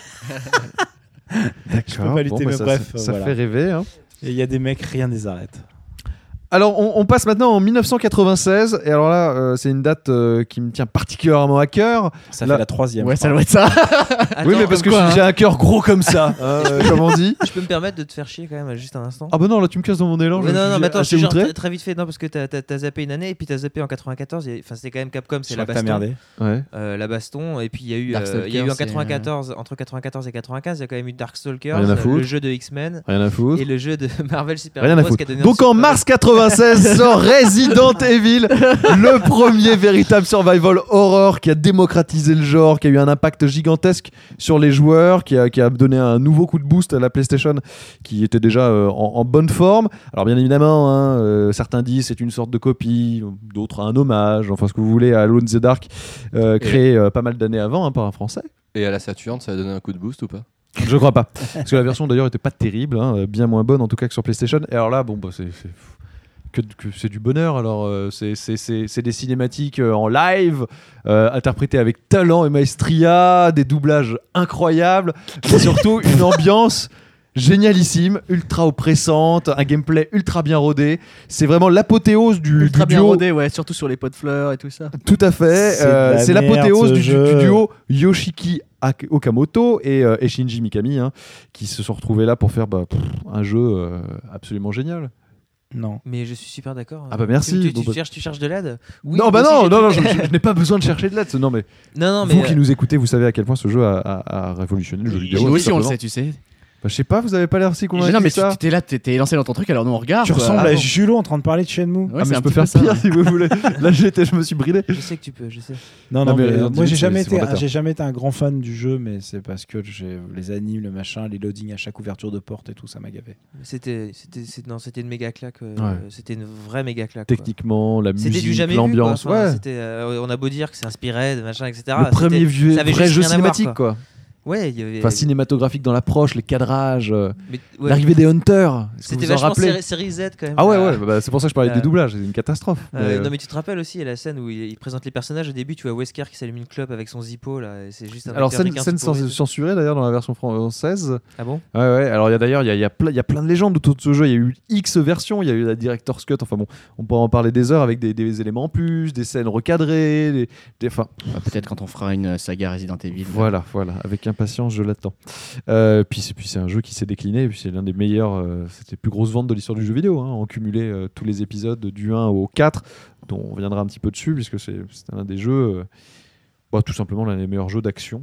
Je peux pas lutter, Bon, bah, mais ça, bref, ça, ça voilà. fait rêver. Hein. Et il y a des mecs, rien ne les arrête. Alors, on, on passe maintenant en mille neuf cent quatre-vingt-seize, et alors là, euh, c'est une date euh, qui me tient particulièrement à cœur. Ça Là- fait la troisième. Ouais, je ça crois. doit être ça. Attends, oui, mais parce que quoi, j'ai un cœur gros comme ça, hein, euh, comme on dit. je peux me permettre de te faire chier quand même juste un instant. Ah bah non, là tu me casses dans mon élan. Ouais, je non, suis non, mais attends, je assez te jure, outré. très, très vite fait, non, parce que t'as t'as- t'as zappé une année et puis t'as zappé en quatre-vingt-quatorze. et- Enfin, c'était quand même Capcom, Je c'est la crois que t'as baston. merdé. Ouais. Euh, la baston, et puis il y a eu, Darkstalker, euh, il y a eu en c'est, quatre-vingt-quatorze, entre quatre-vingt-quatorze et quatre-vingt-quinze, il y a quand même eu Darkstalkers, Rien à euh, foutre. le jeu de X-Men Rien à foutre. et le jeu de Marvel Super Rien à Heroes foutre. qui a donné un Donc en super- mars quatre-vingt-seize sort Resident Evil, le premier véritable survival horror qui a démocratisé le genre, qui a eu un impact gigantesque sur les joueurs, qui a, qui a donné un nouveau coup de boost à la PlayStation qui était déjà euh, en, en bonne forme. Alors bien évidemment, hein, euh, certains disent c'est une sorte de copie, d'autres un hommage, enfin ce que vous voulez à Alone in the Dark, euh, créé euh, pas mal d'années avant hein, par un Français. Et à la Saturn, ça a donné un coup de boost ou pas? Je crois pas. Parce que la version d'ailleurs était pas terrible, hein, bien moins bonne en tout cas que sur PlayStation. Et alors là, bon, bah, c'est c'est- que, que c'est du bonheur. Alors euh, c'est- c'est c'est- c'est des cinématiques euh, en live, euh, interprétées avec talent et maestria, des doublages incroyables, mais surtout une ambiance génialissime, ultra oppressante, un gameplay ultra bien rodé. C'est vraiment l'apothéose du, Ultra du bien duo. rodé, ouais, surtout sur les pots de fleurs et tout ça. Tout à fait. C'est de Euh, la C'est merde, l'apothéose ce du, du- jeu. du duo Yoshiki Ak- Okamoto et, euh, et Shinji Mikami, hein, qui se sont retrouvés là pour faire bah, pff, un jeu euh, absolument génial. Non. Mais je suis super d'accord. Ah bah merci. Tu, tu- Bon tu bah- cherches, tu cherches de l'aide? Oui, non, moi bah aussi, non, j'ai non, non, trouvé- je, je- je n'ai pas besoin de chercher de l'aide. Non, mais non, non, mais vous euh, qui nous écoutez, vous savez à quel point ce jeu a, a- a révolutionné le jeu vidéo. Nous tout aussi, on le simplement. sait, tu sais. Bah, je sais pas, vous avez pas l'air si convaincu Non, mais que ça. tu étais là, t'étais lancé dans ton truc, alors nous on regarde. Tu quoi. ressembles Ah, à bon. Julot en train de parler de Shenmue. Ouais, Ah, c'est mais un je peux petit faire peu ça. pire si vous voulez. Là, j'étais, je me suis bridé. je sais que tu peux, je sais. Non, Non, non, mais mais, Resident euh, moi Evil, j'ai c'est- jamais c'est été, fondateur. j'ai jamais été un grand fan du jeu, mais c'est parce que j'ai les animes, le machin, les loadings à chaque ouverture de porte et tout, ça m'a gavé. C'était, c'était, c'est- non, c'était une méga claque. euh, Ouais. C'était une vraie méga claque. quoi. Techniquement, la C'était musique, du jamais vu. quoi. l'ambiance. Enfin, Ouais. c'était, euh, on a beau dire que c'est inspiré de machin, et cetera. Le premier c'était- vieux, ça avait vrai juste jeu rien à voir, cinématique, quoi. Ouais, il y avait. Enfin, cinématographique dans l'approche, les cadrages, euh, mais- ouais. l'arrivée des Hunters. Est-ce que C'était vous en vachement rappelez série, série Z quand même. Ah ouais, Euh, ouais, bah, c'est pour ça que je parlais euh, des doublages, c'est une catastrophe. euh, Mais, euh, Non mais tu te rappelles aussi la scène où il, il présente les personnages au début, tu vois Wesker qui s'allume une clope avec son zippo là, et c'est juste un Alors, acteur scène, américain scène tout pourri. cens- censurée d'ailleurs dans la version française. Ah bon? Ouais, ouais. Alors, il y a d'ailleurs, il y a, il y, a plein- il y a plein de légendes autour de ce jeu. Il y a eu X versions, il y a eu la Director's Cut. Enfin bon, on pourra en parler des heures avec des, des éléments en plus, des scènes recadrées. Des, des- enfin, Bah, peut-être quand on fera une saga Resident Evil. voilà, voilà. Avec impatience, je l'attends. Euh, puis, c'est, puis c'est un jeu qui s'est décliné. Et puis c'est l'un des meilleurs, euh, c'était les plus grosses ventes de l'histoire du jeu vidéo. Hein, en cumulé euh, tous les épisodes du un au quatre, dont on reviendra un petit peu dessus, puisque c'est, c'est un des jeux, euh, bah, tout simplement l'un des meilleurs jeux d'action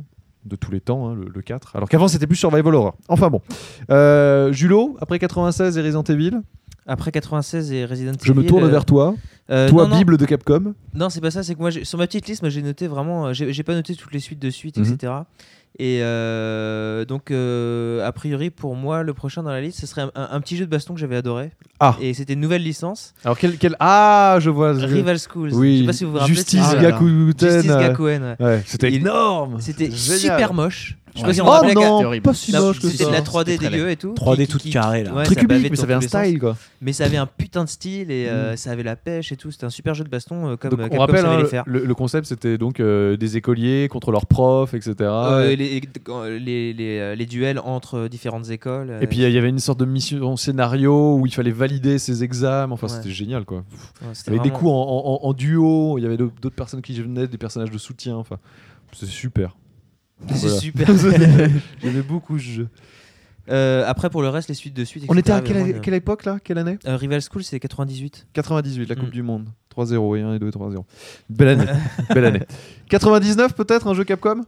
de tous les temps, hein, le, le quatre. Alors qu'avant, c'était plus Survival Horror. Enfin bon. Euh, Julo, après quatre-vingt-seize et Resident Evil. Après quatre-vingt-seize et Resident Evil. Je me tourne euh, vers toi. euh, toi, non, Bible non. de Capcom. Non, c'est pas ça. C'est que moi, j'ai, sur ma petite liste, moi, j'ai noté vraiment. J'ai, j'ai pas noté toutes les suites de suite, Mm-hmm. et cetera. Et euh, donc, euh, a priori, pour moi, le prochain dans la liste, ce serait un, un, un petit jeu de baston que j'avais adoré. Ah. Et c'était une nouvelle licence. Alors, quel. quel... Ah, je vois. Rival Schools. Oui. Je sais pas si vous vous rappelez. Justice ah, Gakuten. Justice Gakuen. Ouais. Ouais, c'était Il... énorme. C'était Génial. super moche. Je sais Ouais. pas si on Oh rappelle non, la... pas si non, moche que c'était ça. de la trois D C'était très dégueu et tout. trois D qui, toute qui, carrée là. ouais, Très ça cubique, bavait mais ça dans avait un tous les style sens. quoi. Mais ça avait un putain de style et euh, Mm. ça avait la pêche et tout. C'était un super jeu de baston euh, comme Donc, euh, on Capcom rappelle, savait hein, les faire. le, le concept c'était donc euh, des écoliers contre leurs profs, et cetera. Euh, les, les, les, les duels entre différentes écoles. Et puis il y avait une sorte de mission scénario où il fallait valider ses examens. Enfin, Ouais. c'était génial quoi. Ouais, Il y c'était avait des vraiment- coups en, en- en duo. Il y avait d'autres personnes qui venaient, des personnages de soutien. Enfin, c'est super. C'est Voilà. super. J'aimais beaucoup ce jeu. Euh, après, pour le reste, les suites de suite. On et était cetera, à quelle, vraiment, quelle époque là? Quelle année? euh, Rival School, c'est quatre-vingt-dix-huit. quatre-vingt-dix-huit, la Coupe Mm. du Monde. trois zéro et un et deux et trois zéro. Belle année. Belle année. quatre-vingt-dix-neuf peut-être, un jeu Capcom?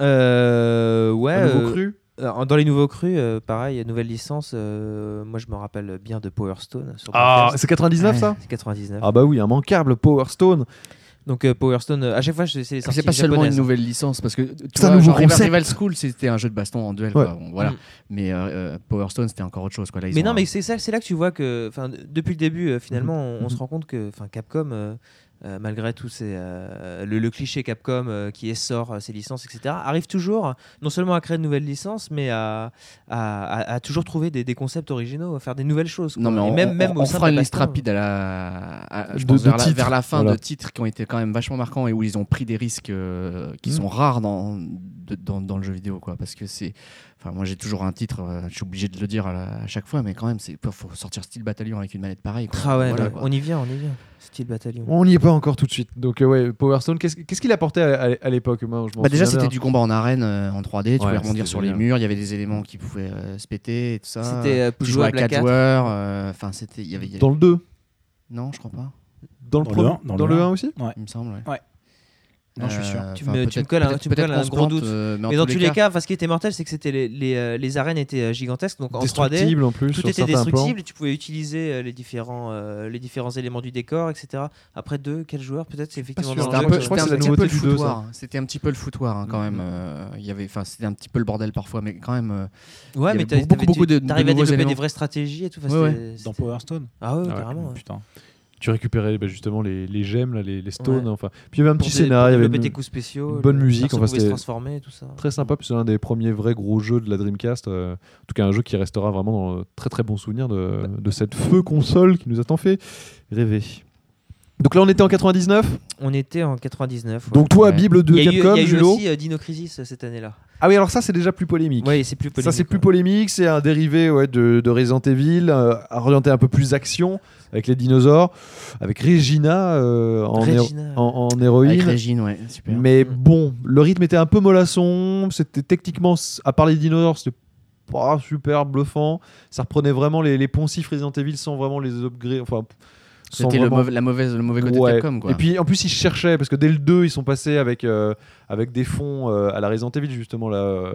Euh, ouais. Un nouveau euh, cru? euh, Dans les nouveaux crus, euh, pareil, nouvelle licence. euh, moi, je me rappelle bien de Power Stone. Sur Ah, Dreamcast. c'est quatre-vingt-dix-neuf ça? C'est quatre-vingt-dix-neuf. Ah bah oui, immanquable, Power Stone. Donc euh, Power Stone, euh, à chaque fois, je- c'est les sorties C'est pas seulement japonaises. une nouvelle licence parce que tu C'est un vois, nouveau genre, Rival- concept. Rival School c'était un jeu de baston en duel Ouais. quoi. Bon, voilà. Mm. Mais euh, euh, Power Stone c'était encore autre chose quoi. Là, ils Mais ont non, un- mais c'est ça, c'est là que tu vois que, enfin, d- depuis le début, euh, finalement, on, on Mhm. se rend compte que, enfin, Capcom, euh, euh, malgré tout ces, euh, le, le cliché Capcom euh, qui essore euh, ses licences, et cetera, arrive toujours non seulement à créer de nouvelles licences, mais à, à, à- à toujours trouver des, des concepts originaux, à faire des nouvelles choses. quoi. Non mais Et on, même, on- même on au sein fera de une la liste baston. rapide à la, à- je De- pense de vers, la, titres. vers la fin Voilà. de titres qui ont été quand même vachement marquants et où ils ont pris des risques euh, qui Mhm. sont rares dans, de- dans, dans le jeu vidéo quoi. Parce que c'est, enfin moi j'ai toujours un titre, euh, je suis obligé de le dire à, la- à chaque fois, mais quand même c'est faut sortir Steel Battalion avec une manette pareille. Quoi. Ah ouais, Voilà, mais quoi. on y vient, on y vient. Style Battalion. On n'y est pas encore tout de suite. Donc euh, ouais, Power Stone, qu'est-ce qu'est-ce qu'il apportait à, à- à l'époque? Moi, je m'en Bah déjà souviens c'était bien. du combat en arène euh, en trois D, tu Ouais, pouvais rebondir c'était sur les génial. murs, il y avait des éléments qui pouvaient euh, se péter et tout ça. C'était euh, Tu jouais à jouable à quatre quatre. joueurs, euh, enfin c'était, il y avait, il y avait- Dans le deux? non je crois pas, Dans le, Dans le premier- un, dans dans le le un. un aussi? il me semble. Ouais. Ouais. Non, je suis sûr. Tu enfin, me- tu me peut-être- colles un- peut-être- tu me peut-être colles un qu'on se gros plante, doute. euh, mais, en Mais dans tous tous les cas, enfin, ce qui était mortel, c'est que c'était les, les, euh, les arènes étaient euh, gigantesques, donc en trois D. Destructible en plus. Tout sur était certains destructible plans. et tu pouvais utiliser euh, les, différents, euh, les différents éléments du décor, et cetera. Après deux, quel joueur peut-être? C'est effectivement sûr, dans C'était le un jeu peu, que- je crois que c'était c'est un la petit peu nouveauté le du deux, foutoir. hein. C'était un petit peu le foutoir hein, quand même. euh, Il y avait, enfin, c'était un petit peu le bordel parfois, mais quand même. euh, Ouais, il y mais avait t'avais- beaucoup, t'avais- beaucoup de- tu- t'arrivais de à nouveaux développer des éléments. vraies stratégies et tout. enfin, Ouais, c'était- Dans c'était- Power Stone. Ah ouais, Ah ouais. carrément. ouais. Putain. Tu récupérais bah, justement les, les gemmes, là, les, les stones. Ouais. Enfin. Puis il y avait un Pour petit dé- pour scénario, il y avait développer une- tes coups spéciaux. une bonne le musique, perso enfin, pouvait se c'était transformer, tout ça. très sympa. Puis c'est l'un des premiers vrais gros jeux de la Dreamcast. euh, en tout cas, un jeu qui restera vraiment dans le très très bon souvenir de, de cette feu console qui nous a tant fait rêver. Donc là, on était en quatre-vingt-dix-neuf. On était en quatre-vingt-dix-neuf. ouais. Donc toi, Ouais. Bible de il y a eu, Capcom, il y a eu Julo. aussi euh, Dino Crisis euh, cette année-là. Ah oui, alors ça, c'est déjà plus polémique. Ouais, c'est plus polémique. Ça, c'est plus ouais. polémique. C'est un dérivé ouais, de, de Resident Evil, euh, orienté un peu plus action, avec les dinosaures, avec Regina euh, en, héro- Regina. en, en héroïne. Avec Régine, ouais, super. Mais Mm. bon, le rythme était un peu mollasson. C'était techniquement, à part les dinosaures, c'était pas super bluffant. Ça reprenait vraiment les, les poncifs Resident Evil sans vraiment les upgrades. Enfin, sans C'était le, vraiment- mauvais- la mauvaise, le mauvais côté Ouais. de Capcom, quoi. Et puis en plus ils cherchaient parce que dès le deux ils sont passés avec euh, avec des fonds euh, à la Resident Evil justement là euh,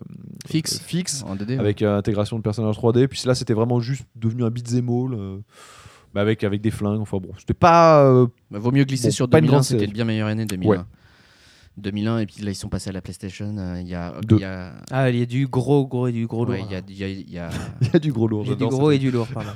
Fixe. euh, fixe En deux D, ouais. avec euh, intégration de personnages trois D. Puis là c'était vraiment juste devenu un beat'em all euh, bah, avec avec des flingues. Enfin bon, c'était pas euh, Bah, vaut mieux glisser Bon, sur pas une deux mille un, grande c'était série. le bien meilleure année deux mille un. Ouais. deux mille un et puis là ils sont passés à la PlayStation. euh, Il y a, Deux. il y a, Ah, il y a du gros, gros et du gros lourd. ouais, il y a, il y a, il y a- il y a du gros lourd. Il y a du j'adore gros ça. et du lourd, pardon.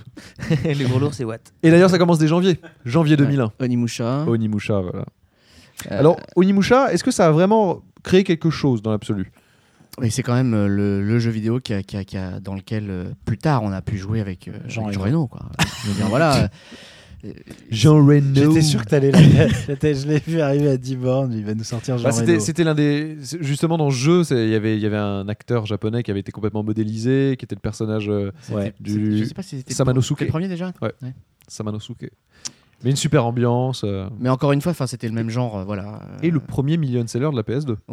Le gros lourd, c'est what? Et d'ailleurs ça commence dès janvier, janvier deux mille un. Onimusha. Onimusha voilà. Euh, Alors Onimusha, est-ce que ça a vraiment créé quelque chose dans l'absolu? oui, c'est quand même euh, le, le jeu vidéo qui a, qui a- qui a- dans lequel euh, plus tard on a pu jouer avec, euh, Jean avec Jean Reno. Reno, quoi. Je veux dire, voilà. euh, Jean Reno. J'étais sûr que t'allais la J'étais- Je l'ai vu arriver à dix bornes, il va nous sortir Jean Bah, c'était, Reno. c'était l'un des c'est- justement dans ce jeu, c'est- il y avait il y avait un acteur japonais qui avait été complètement modélisé, qui était le personnage euh, Ouais. du Je sais pas si c'était Samanosuke. c'était le premier déjà. Ouais. Samanosuke. Mais une super ambiance euh, Mais encore une fois, enfin, c'était le même genre, euh, voilà. et le Euh, premier million seller de la P S deux.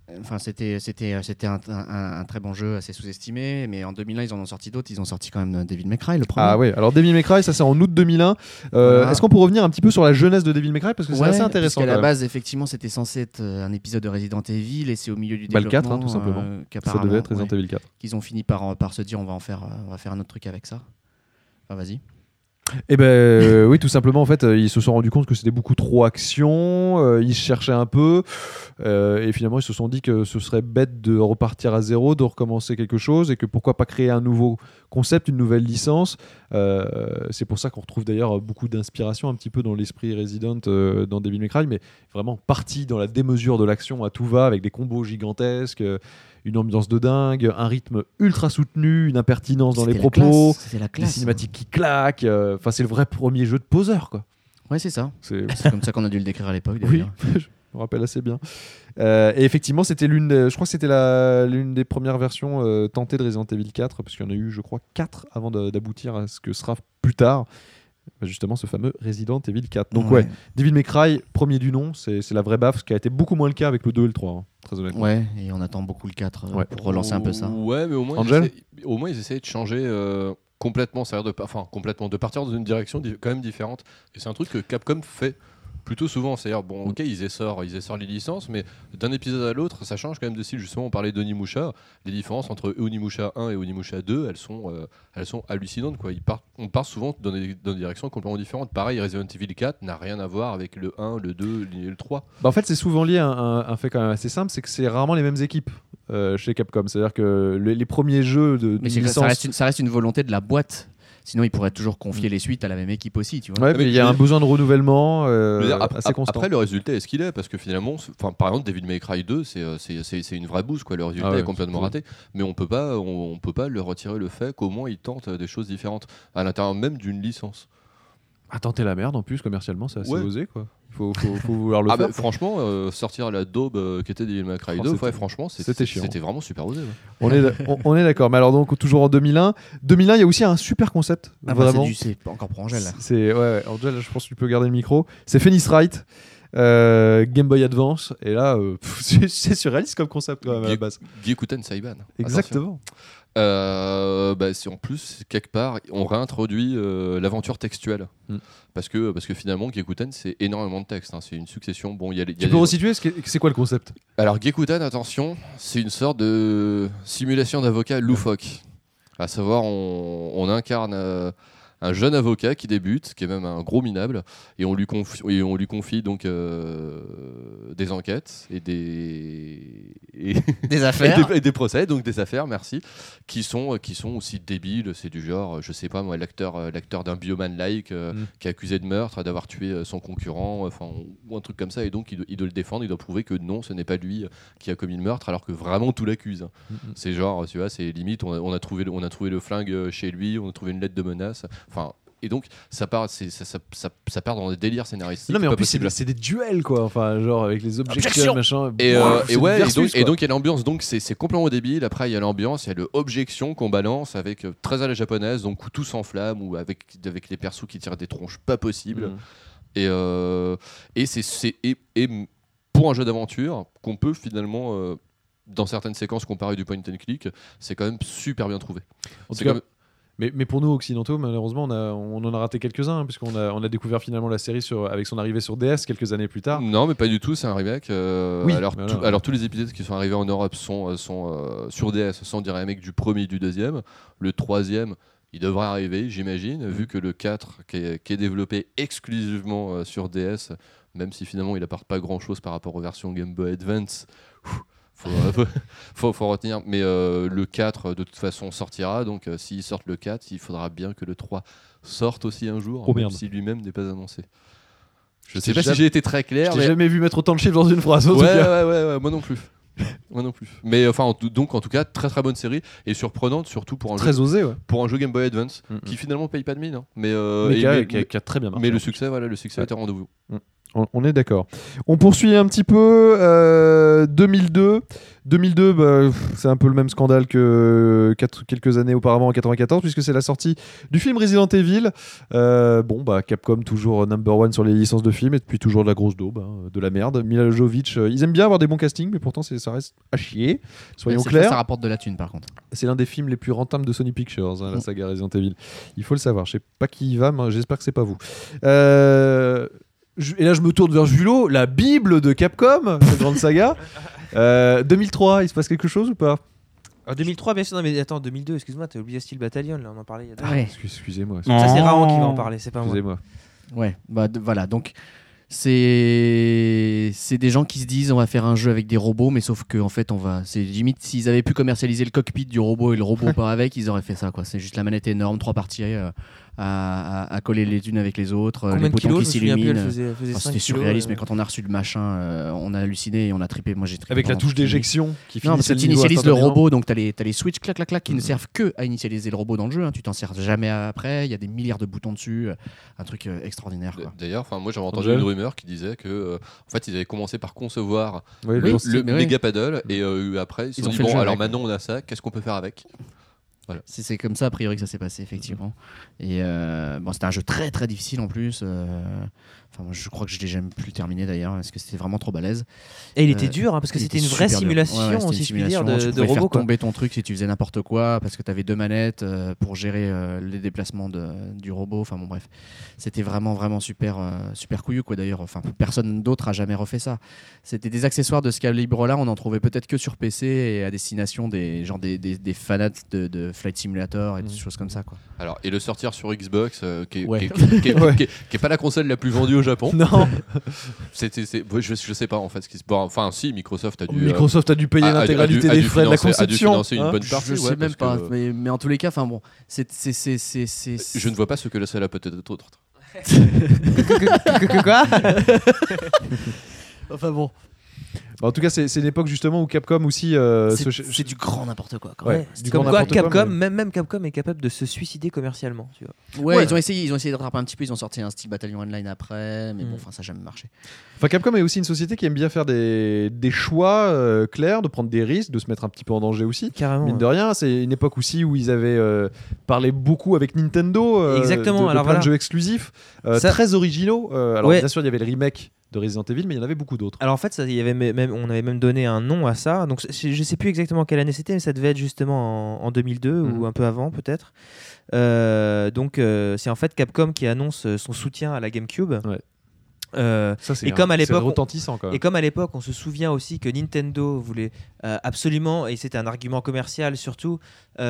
Enfin, c'était, c'était, c'était un, un, un très bon jeu, assez sous-estimé. Mais en deux mille un, ils en ont sorti d'autres. Ils ont sorti quand même Devil May Cry, le premier. Ah ouais, alors Devil May Cry, ça c'est en août deux mille un. Euh, Voilà. Est-ce qu'on peut revenir un petit peu sur la jeunesse de Devil May Cry parce que c'est Ouais, assez intéressant. Parce qu'à la quand base, effectivement, c'était censé être euh, un épisode de Resident Evil et c'est au milieu du Bah, le développement. quatre, hein, tout simplement. euh, même. Ça qu'apparemment, devait être Resident ouais, Evil quatre. qu'ils ont fini par, par se dire on va en faire, on va faire un autre truc avec ça. Enfin, vas-y. Eh ben euh, oui, tout simplement en fait, euh, ils se sont rendus compte que c'était beaucoup trop action, euh, ils cherchaient un peu, euh, et finalement ils se sont dit que ce serait bête de repartir à zéro, de recommencer quelque chose, et que pourquoi pas créer un nouveau concept, une nouvelle licence. Euh, c'est pour ça qu'on retrouve d'ailleurs beaucoup d'inspiration un petit peu dans l'esprit Resident euh, dans Devil May Cry, mais vraiment parti dans la démesure de l'action à tout va, avec des combos gigantesques. Euh, une ambiance de dingue, un rythme ultra soutenu, une impertinence dans les C'était la propos, classe, c'était la des classe. cinématiques qui claquent. Enfin, euh, c'est le vrai premier jeu de poseur, quoi. Ouais, c'est ça. C'est C'est comme ça qu'on a dû le décrire à l'époque. oui, d'ailleurs. je me rappelle assez bien. Euh, et effectivement, c'était l'une, des- je crois que c'était la, l'une des premières versions euh, tentées de Resident Evil quatre, parce qu'il y en a eu, je crois, quatre avant de- d'aboutir à ce que sera plus tard. Justement, ce fameux Resident Evil quatre. Donc ouais, Devil May Cry, premier du nom, c'est, c'est la vraie baffe, ce qui a été beaucoup moins le cas avec le deux et le trois, hein, très honnêtement. Ouais, et on attend beaucoup le quatre euh, Ouais. pour relancer un peu ça. Ouais, mais au moins, ils Angel essaient, au moins ils essayaient de changer euh, complètement, c'est-à-dire de, enfin, complètement, de partir dans une direction di- quand même différente. Et c'est un truc que Capcom fait plutôt souvent. C'est-à-dire, bon, ok, ils essorent, ils essorent les licences, mais d'un épisode à l'autre, ça change quand même de style. Justement, on parlait d'Onimusha. Les différences entre Onimusha un et Onimusha deux, elles sont, euh, elles sont hallucinantes, quoi. Ils partent, on part souvent dans des, dans des directions complètement différentes. Pareil, Resident Evil quatre n'a rien à voir avec le un, le deux et le trois. Bah, en fait, c'est souvent lié à un, un fait quand même assez simple, c'est que c'est rarement les mêmes équipes euh, chez Capcom. C'est-à-dire que les, les premiers jeux de, de Mais c'est que licence... ça, reste une, ça reste une volonté de la boîte. Sinon, ils pourraient toujours confier les suites à la même équipe aussi, tu vois. Ouais, mais il y a un besoin de renouvellement euh, Je veux dire, ap- assez ap- constant. Après, le résultat est ce qu'il est, parce que finalement, c'est- enfin, par exemple, Devil May Cry deux, c'est, euh, c'est, c'est, c'est une vraie bouse, quoi. Le résultat Ah ouais, est complètement c'est raté, mais on peut pas, on, on peut pas leur retirer le fait qu'au moins ils tentent des choses différentes à l'intérieur même d'une licence. Ah, tenter la merde en plus, commercialement, c'est assez Ouais. osé, quoi. Faut, faut, faut vouloir le Ah faire. bah, franchement, euh, sortir à la daube euh, qui était Devil May Cry Oh, deux, c'était- ouais, franchement, c'était, c'était chiant. c'était vraiment super osé. Ouais. On est, on, on est d'accord. Mais alors, donc, toujours en deux mille un. deux mille un, il y a aussi un super concept. Ah bah, vraiment. c'est, du, c'est pas encore pour Angèle. là. C'est, ouais, ouais. Angel, je pense que tu peux garder le micro. C'est Phoenix Wright, euh, Game Boy Advance. Et là, euh, pff, c'est, c'est surréaliste comme concept, quand même, à la base. Gyakuten Saiban. Attention. Exactement. Euh, bah, c'est en plus quelque part on réintroduit euh, l'aventure textuelle Mm. parce que parce que finalement Gyakuten c'est énormément de texte, hein. C'est une succession. Bon, il y a, les- il y Tu a peux les- resituer ce qu'est- c'est quoi le concept? Alors Gyakuten, attention, c'est une sorte de simulation d'avocat loufoque. À savoir, on, on incarne euh, un jeune avocat qui débute, qui est même un gros minable, et on lui confie, et on lui confie donc euh, des enquêtes et des et, Des et affaires. des, et des procès, donc des affaires, merci, qui sont qui sont aussi débiles. C'est du genre, je sais pas moi, l'acteur euh, l'acteur d'un bioman-like euh, Mm. qui est accusé de meurtre, d'avoir tué euh, son concurrent, enfin ou un truc comme ça, et donc il doit, il doit le défendre, il doit prouver que non, ce n'est pas lui euh, qui a commis le meurtre, alors que vraiment tout l'accuse. hein. Mm, mm. C'est genre, tu vois, c'est limite, on a, on a trouvé le, on a trouvé le flingue euh, chez lui, on a trouvé une lettre de menace, enfin. Et donc, ça part, c'est, ça, ça, ça, ça part dans des délires scénaristiques. Non, mais en pas plus, c'est possible. des, c'est des duels, quoi. Enfin, genre, avec les objections, Objection machin. Et, Wow, euh, c'est et du ouais, et versus, donc, et quoi. donc il y a l'ambiance, donc c'est, c'est complètement débile. Après, il y a l'ambiance, il y a le objection qu'on balance avec euh, très à la japonaise, donc où tout s'enflamme, ou avec, avec les persos qui tirent des tronches pas possibles. Mm. Et, euh, et, c'est, c'est, et, et pour un jeu d'aventure, qu'on peut finalement, euh, dans certaines séquences comparées du point and click, c'est quand même super bien trouvé. En C'est tout cas, quand même- Mais, mais pour nous occidentaux, malheureusement, on, a, on en a raté quelques-uns, hein, puisqu'on a, on a découvert finalement la série sur, avec son arrivée sur D S quelques années plus tard. Non, mais pas du tout, c'est un remake. euh, Oui, alors, voilà. tout- alors, tous les épisodes qui sont arrivés en Europe sont, euh, sont euh, sur D S, sont des remakes du premier et du deuxième. Le troisième, il devrait arriver, j'imagine, vu que le quatre, qui est, qui est développé exclusivement euh, sur D S, même si finalement il apporte pas grand-chose par rapport aux versions Game Boy Advance, ouf, faut, faut, faut, faut retenir. Mais euh, le quatre, de toute façon, sortira. Donc, euh, s'ils sortent le quatre, il faudra bien que le trois sorte aussi un jour, Oh, même merde. si lui-même n'est pas annoncé. Je Je sais t'ai pas jamais- si j'ai été très Je clair, t'ai mais... jamais vu mettre autant de chiffres dans une phrase, en Ouais, tout cas. ouais, ouais, ouais, moi non plus. Moi non plus. Mais enfin, en tout- donc en tout cas, très très bonne série et surprenante, surtout pour un jeu, Très osé, ouais. pour un jeu Game Boy Advance Mm, mm. qui finalement paye pas de mine. hein. Mais, euh, mais, et- qui a, mais- qui a- qui a très bien marché. mais le en succès, voilà, le succès Ouais. était au rendez-vous. On, on est d'accord. On poursuit un petit peu. Euh, deux mille deux. deux mille deux, bah, c'est un peu le même scandale que quatre, quelques années auparavant en quatre-vingt-quatorze, puisque c'est la sortie du film Resident Evil. Euh, bon, bah, Capcom toujours number one sur les licences de films et depuis toujours de la grosse daube, hein, de la merde. Mila Jovovich, euh, ils aiment bien avoir des bons castings, mais pourtant c'est, ça reste à chier. Soyons C'est clairs. fois, ça rapporte de la thune par contre. C'est l'un des films les plus rentables de Sony Pictures, hein, la saga Resident Evil. Il faut le savoir. Je sais pas qui y va, mais j'espère que c'est pas vous. Euh... Et là, je me tourne vers Julot, la Bible de Capcom, cette grande saga. Euh, deux mille trois, il se passe quelque chose ou pas? En deux mille trois, bien sûr. Non, mais attends, deux mille deux, excuse-moi, t'as oublié Steel Battalion, là, on en parlait il y a deux Ah ouais. Excuse- Excusez-moi. Ça, c'est Raon qui va en parler, c'est pas moi. Excusez-moi. Ouais, bah de- voilà, donc c'est c'est des gens qui se disent on va faire un jeu avec des robots, mais sauf que en fait on va, c'est limite s'ils avaient pu commercialiser le cockpit du robot et le robot pas avec, ils auraient fait ça quoi. C'est juste la manette énorme, trois parties euh, à, à, à coller les unes avec les autres, euh, Combien les de boutons kilos, qui je me souviens plus, elle s'illuminent. faisait, elle faisait Enfin, cinq c'était kilos, surréaliste, euh. mais quand on a reçu le machin, euh, on a halluciné et on a trippé. Moi j'ai trippé. Avec la pendant touche toute une nuit. d'éjection qui Non, parce finissait que le tu niveau initialises le instantanément. robot, donc tu as les, t'as les switches clac clac clac qui Mhm. ne servent que à initialiser le robot dans le jeu. Hein. Tu t'en sers jamais après. Il y a des milliards de boutons dessus. euh, Un truc euh, extraordinaire. Quoi. D'ailleurs, enfin, moi j'avais entendu Angel. une rumeur qui disait que, euh, en fait, ils avaient commencé par concevoir Oui, le, le- Oui, le mais oui. méga paddle et euh, après ils se Ils sont ont dit fait le bon, jeu alors avec. maintenant on a ça, qu'est-ce qu'on peut faire avec? C'est, c'est comme ça a priori que ça s'est passé effectivement. Et euh, bon, c'était un jeu très très difficile en plus. euh, Enfin, moi, je crois que je l'ai jamais plus terminé d'ailleurs parce que c'était vraiment trop balèze. Et il était Euh, dur, hein, parce que Il c'était était une vraie super dur. simulation, Ouais, ouais, c'était si une je puis dire, simulation. de, Tu de pouvais robots. faire Quoi. tomber ton truc si tu faisais n'importe quoi parce que tu avais deux manettes euh, pour gérer euh, les déplacements de, du robot. Enfin bon bref, c'était vraiment vraiment super euh, super couillu quoi d'ailleurs. Enfin personne d'autre a jamais refait ça. C'était des accessoires de ce calibre là, on en trouvait peut-être que sur P C et à destination des genre des, des, des fanats de, de Flight Simulator et des Mmh. choses comme ça quoi. Alors, et le sortir sur Xbox, euh, qui, est, Ouais. qui, est, qui, est, Ouais. qui est- qui est pas la console la plus vendue au Japon. Non. C'était, c'est- je, je sais pas en fait ce qui se. Bon, enfin, si Microsoft a dû. euh, Microsoft a dû payer a- a- a dû- l'intégralité a des dû frais de la financer- a dû conception. financer une hein. bonne partie. je ouais, sais même parce pas, que, mais, mais en tous les cas, enfin bon, c'est c'est c'est c'est c'est. Je ne vois pas ce que cela peut être autre. Quoi? Enfin bon. Bah, en tout cas, c'est, c'est une époque justement où Capcom aussi. euh, C'est, se ch- c'est du grand n'importe quoi. Quand Ouais, même. du Comme grand quoi, n'importe quoi, Capcom, mais- même, même Capcom est capable de se suicider commercialement. Tu vois. Ouais, Ouais. ils ont essayé, ils ont essayé de rattraper un petit peu. Ils ont sorti un Steel Battalion Online après, mais Mm. bon, enfin, ça n'a jamais marché. Enfin, Capcom est aussi une société qui aime bien faire des, des choix euh, clairs, de prendre des risques, de se mettre un petit peu en danger aussi. Carrément. Mine de rien, c'est une époque aussi où ils avaient euh, parlé beaucoup avec Nintendo euh, Exactement, de, de alors plein voilà. de jeux exclusifs, euh, Ça- très originaux. Euh, alors Ouais. bien sûr, il y avait le remake de Resident Evil, mais il y en avait beaucoup d'autres. Alors en fait, ça, il y avait mê- même, on avait même donné un nom à ça. Donc je, je sais plus exactement quelle année c'était, mais ça devait être justement en, en deux mille deux Mhm. ou un peu avant peut-être. Euh, donc euh, c'est en fait Capcom qui annonce son soutien à la GameCube. Ouais. Euh, Ça, c'est Et comme à c'est l'époque, on- retentissant quand même. Et comme à l'époque, on se souvient aussi que Nintendo voulait euh, absolument, et c'était un argument commercial surtout,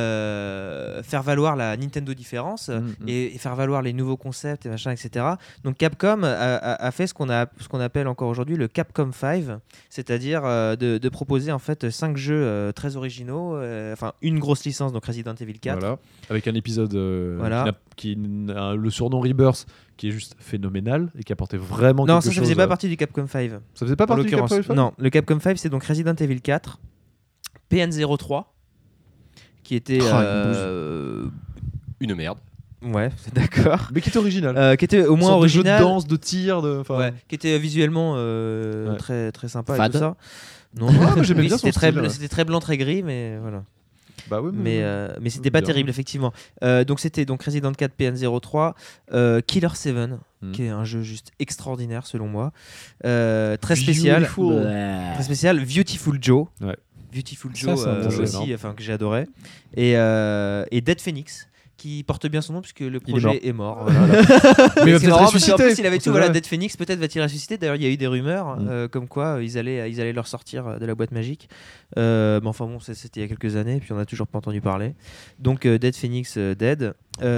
euh, faire valoir la Nintendo différence Mm, mm. et, et faire valoir les nouveaux concepts et machin, et cetera. Donc Capcom a, a- a fait ce qu'on a, ce qu'on appelle encore aujourd'hui le Capcom cinq, c'est-à-dire euh, de, de proposer en fait cinq jeux euh, très originaux, euh, enfin une grosse licence, donc Resident Evil quatre. Voilà. Avec un épisode euh, Voilà. qui, n'a- qui a le surnom Rebirth, qui est juste phénoménal et qui apportait vraiment Non, quelque ça, ça chose. faisait pas euh, partie du Capcom cinq. Ça faisait pas En partie du l'occurrence, Capcom cinq. non, le Capcom cinq, c'est donc Resident Evil quatre, P N zéro trois, qui était. Oh, une euh, Une merde. ouais, d'accord. Mais qui était original. Euh, qui était au Une moins sorte de jeu original. de danse, de tir, de. enfin, Ouais, qui était visuellement euh, Ouais. très, très sympa Fade. et tout ça. Non, Ah, mais j'aimais oui, bien son c'était très, style, bl- ouais. c'était très blanc, très gris, mais voilà. Bah oui, Mais, euh, mais c'était pas bien. terrible, effectivement. Euh, donc c'était donc Resident quatre P N zéro trois, euh, Killer sept, Mm. qui est un jeu juste extraordinaire selon moi. Euh, très spécial. Beautiful. Très spécial. Beautiful Joe. Ouais. Beautiful Ça, Joe c'est un euh, bon jeu, aussi, non enfin que j'ai adoré. Et, euh, et Dead Phoenix, qui porte bien son nom puisque le Il est projet est mort. Mais il va C'est peut-être marrant parce qu'en ressusciter. plus, il avait on tout. sait Voilà, jamais. Dead Phoenix peut-être va-t-il ressusciter. D'ailleurs, il y a eu des rumeurs Mm. euh, comme quoi euh, ils allaient, ils allaient leur sortir euh, de la boîte magique. Euh, mais enfin bon, ça, c'était il y a quelques années, puis on n'a toujours pas entendu parler. Donc euh, Dead Phoenix, euh, Dead.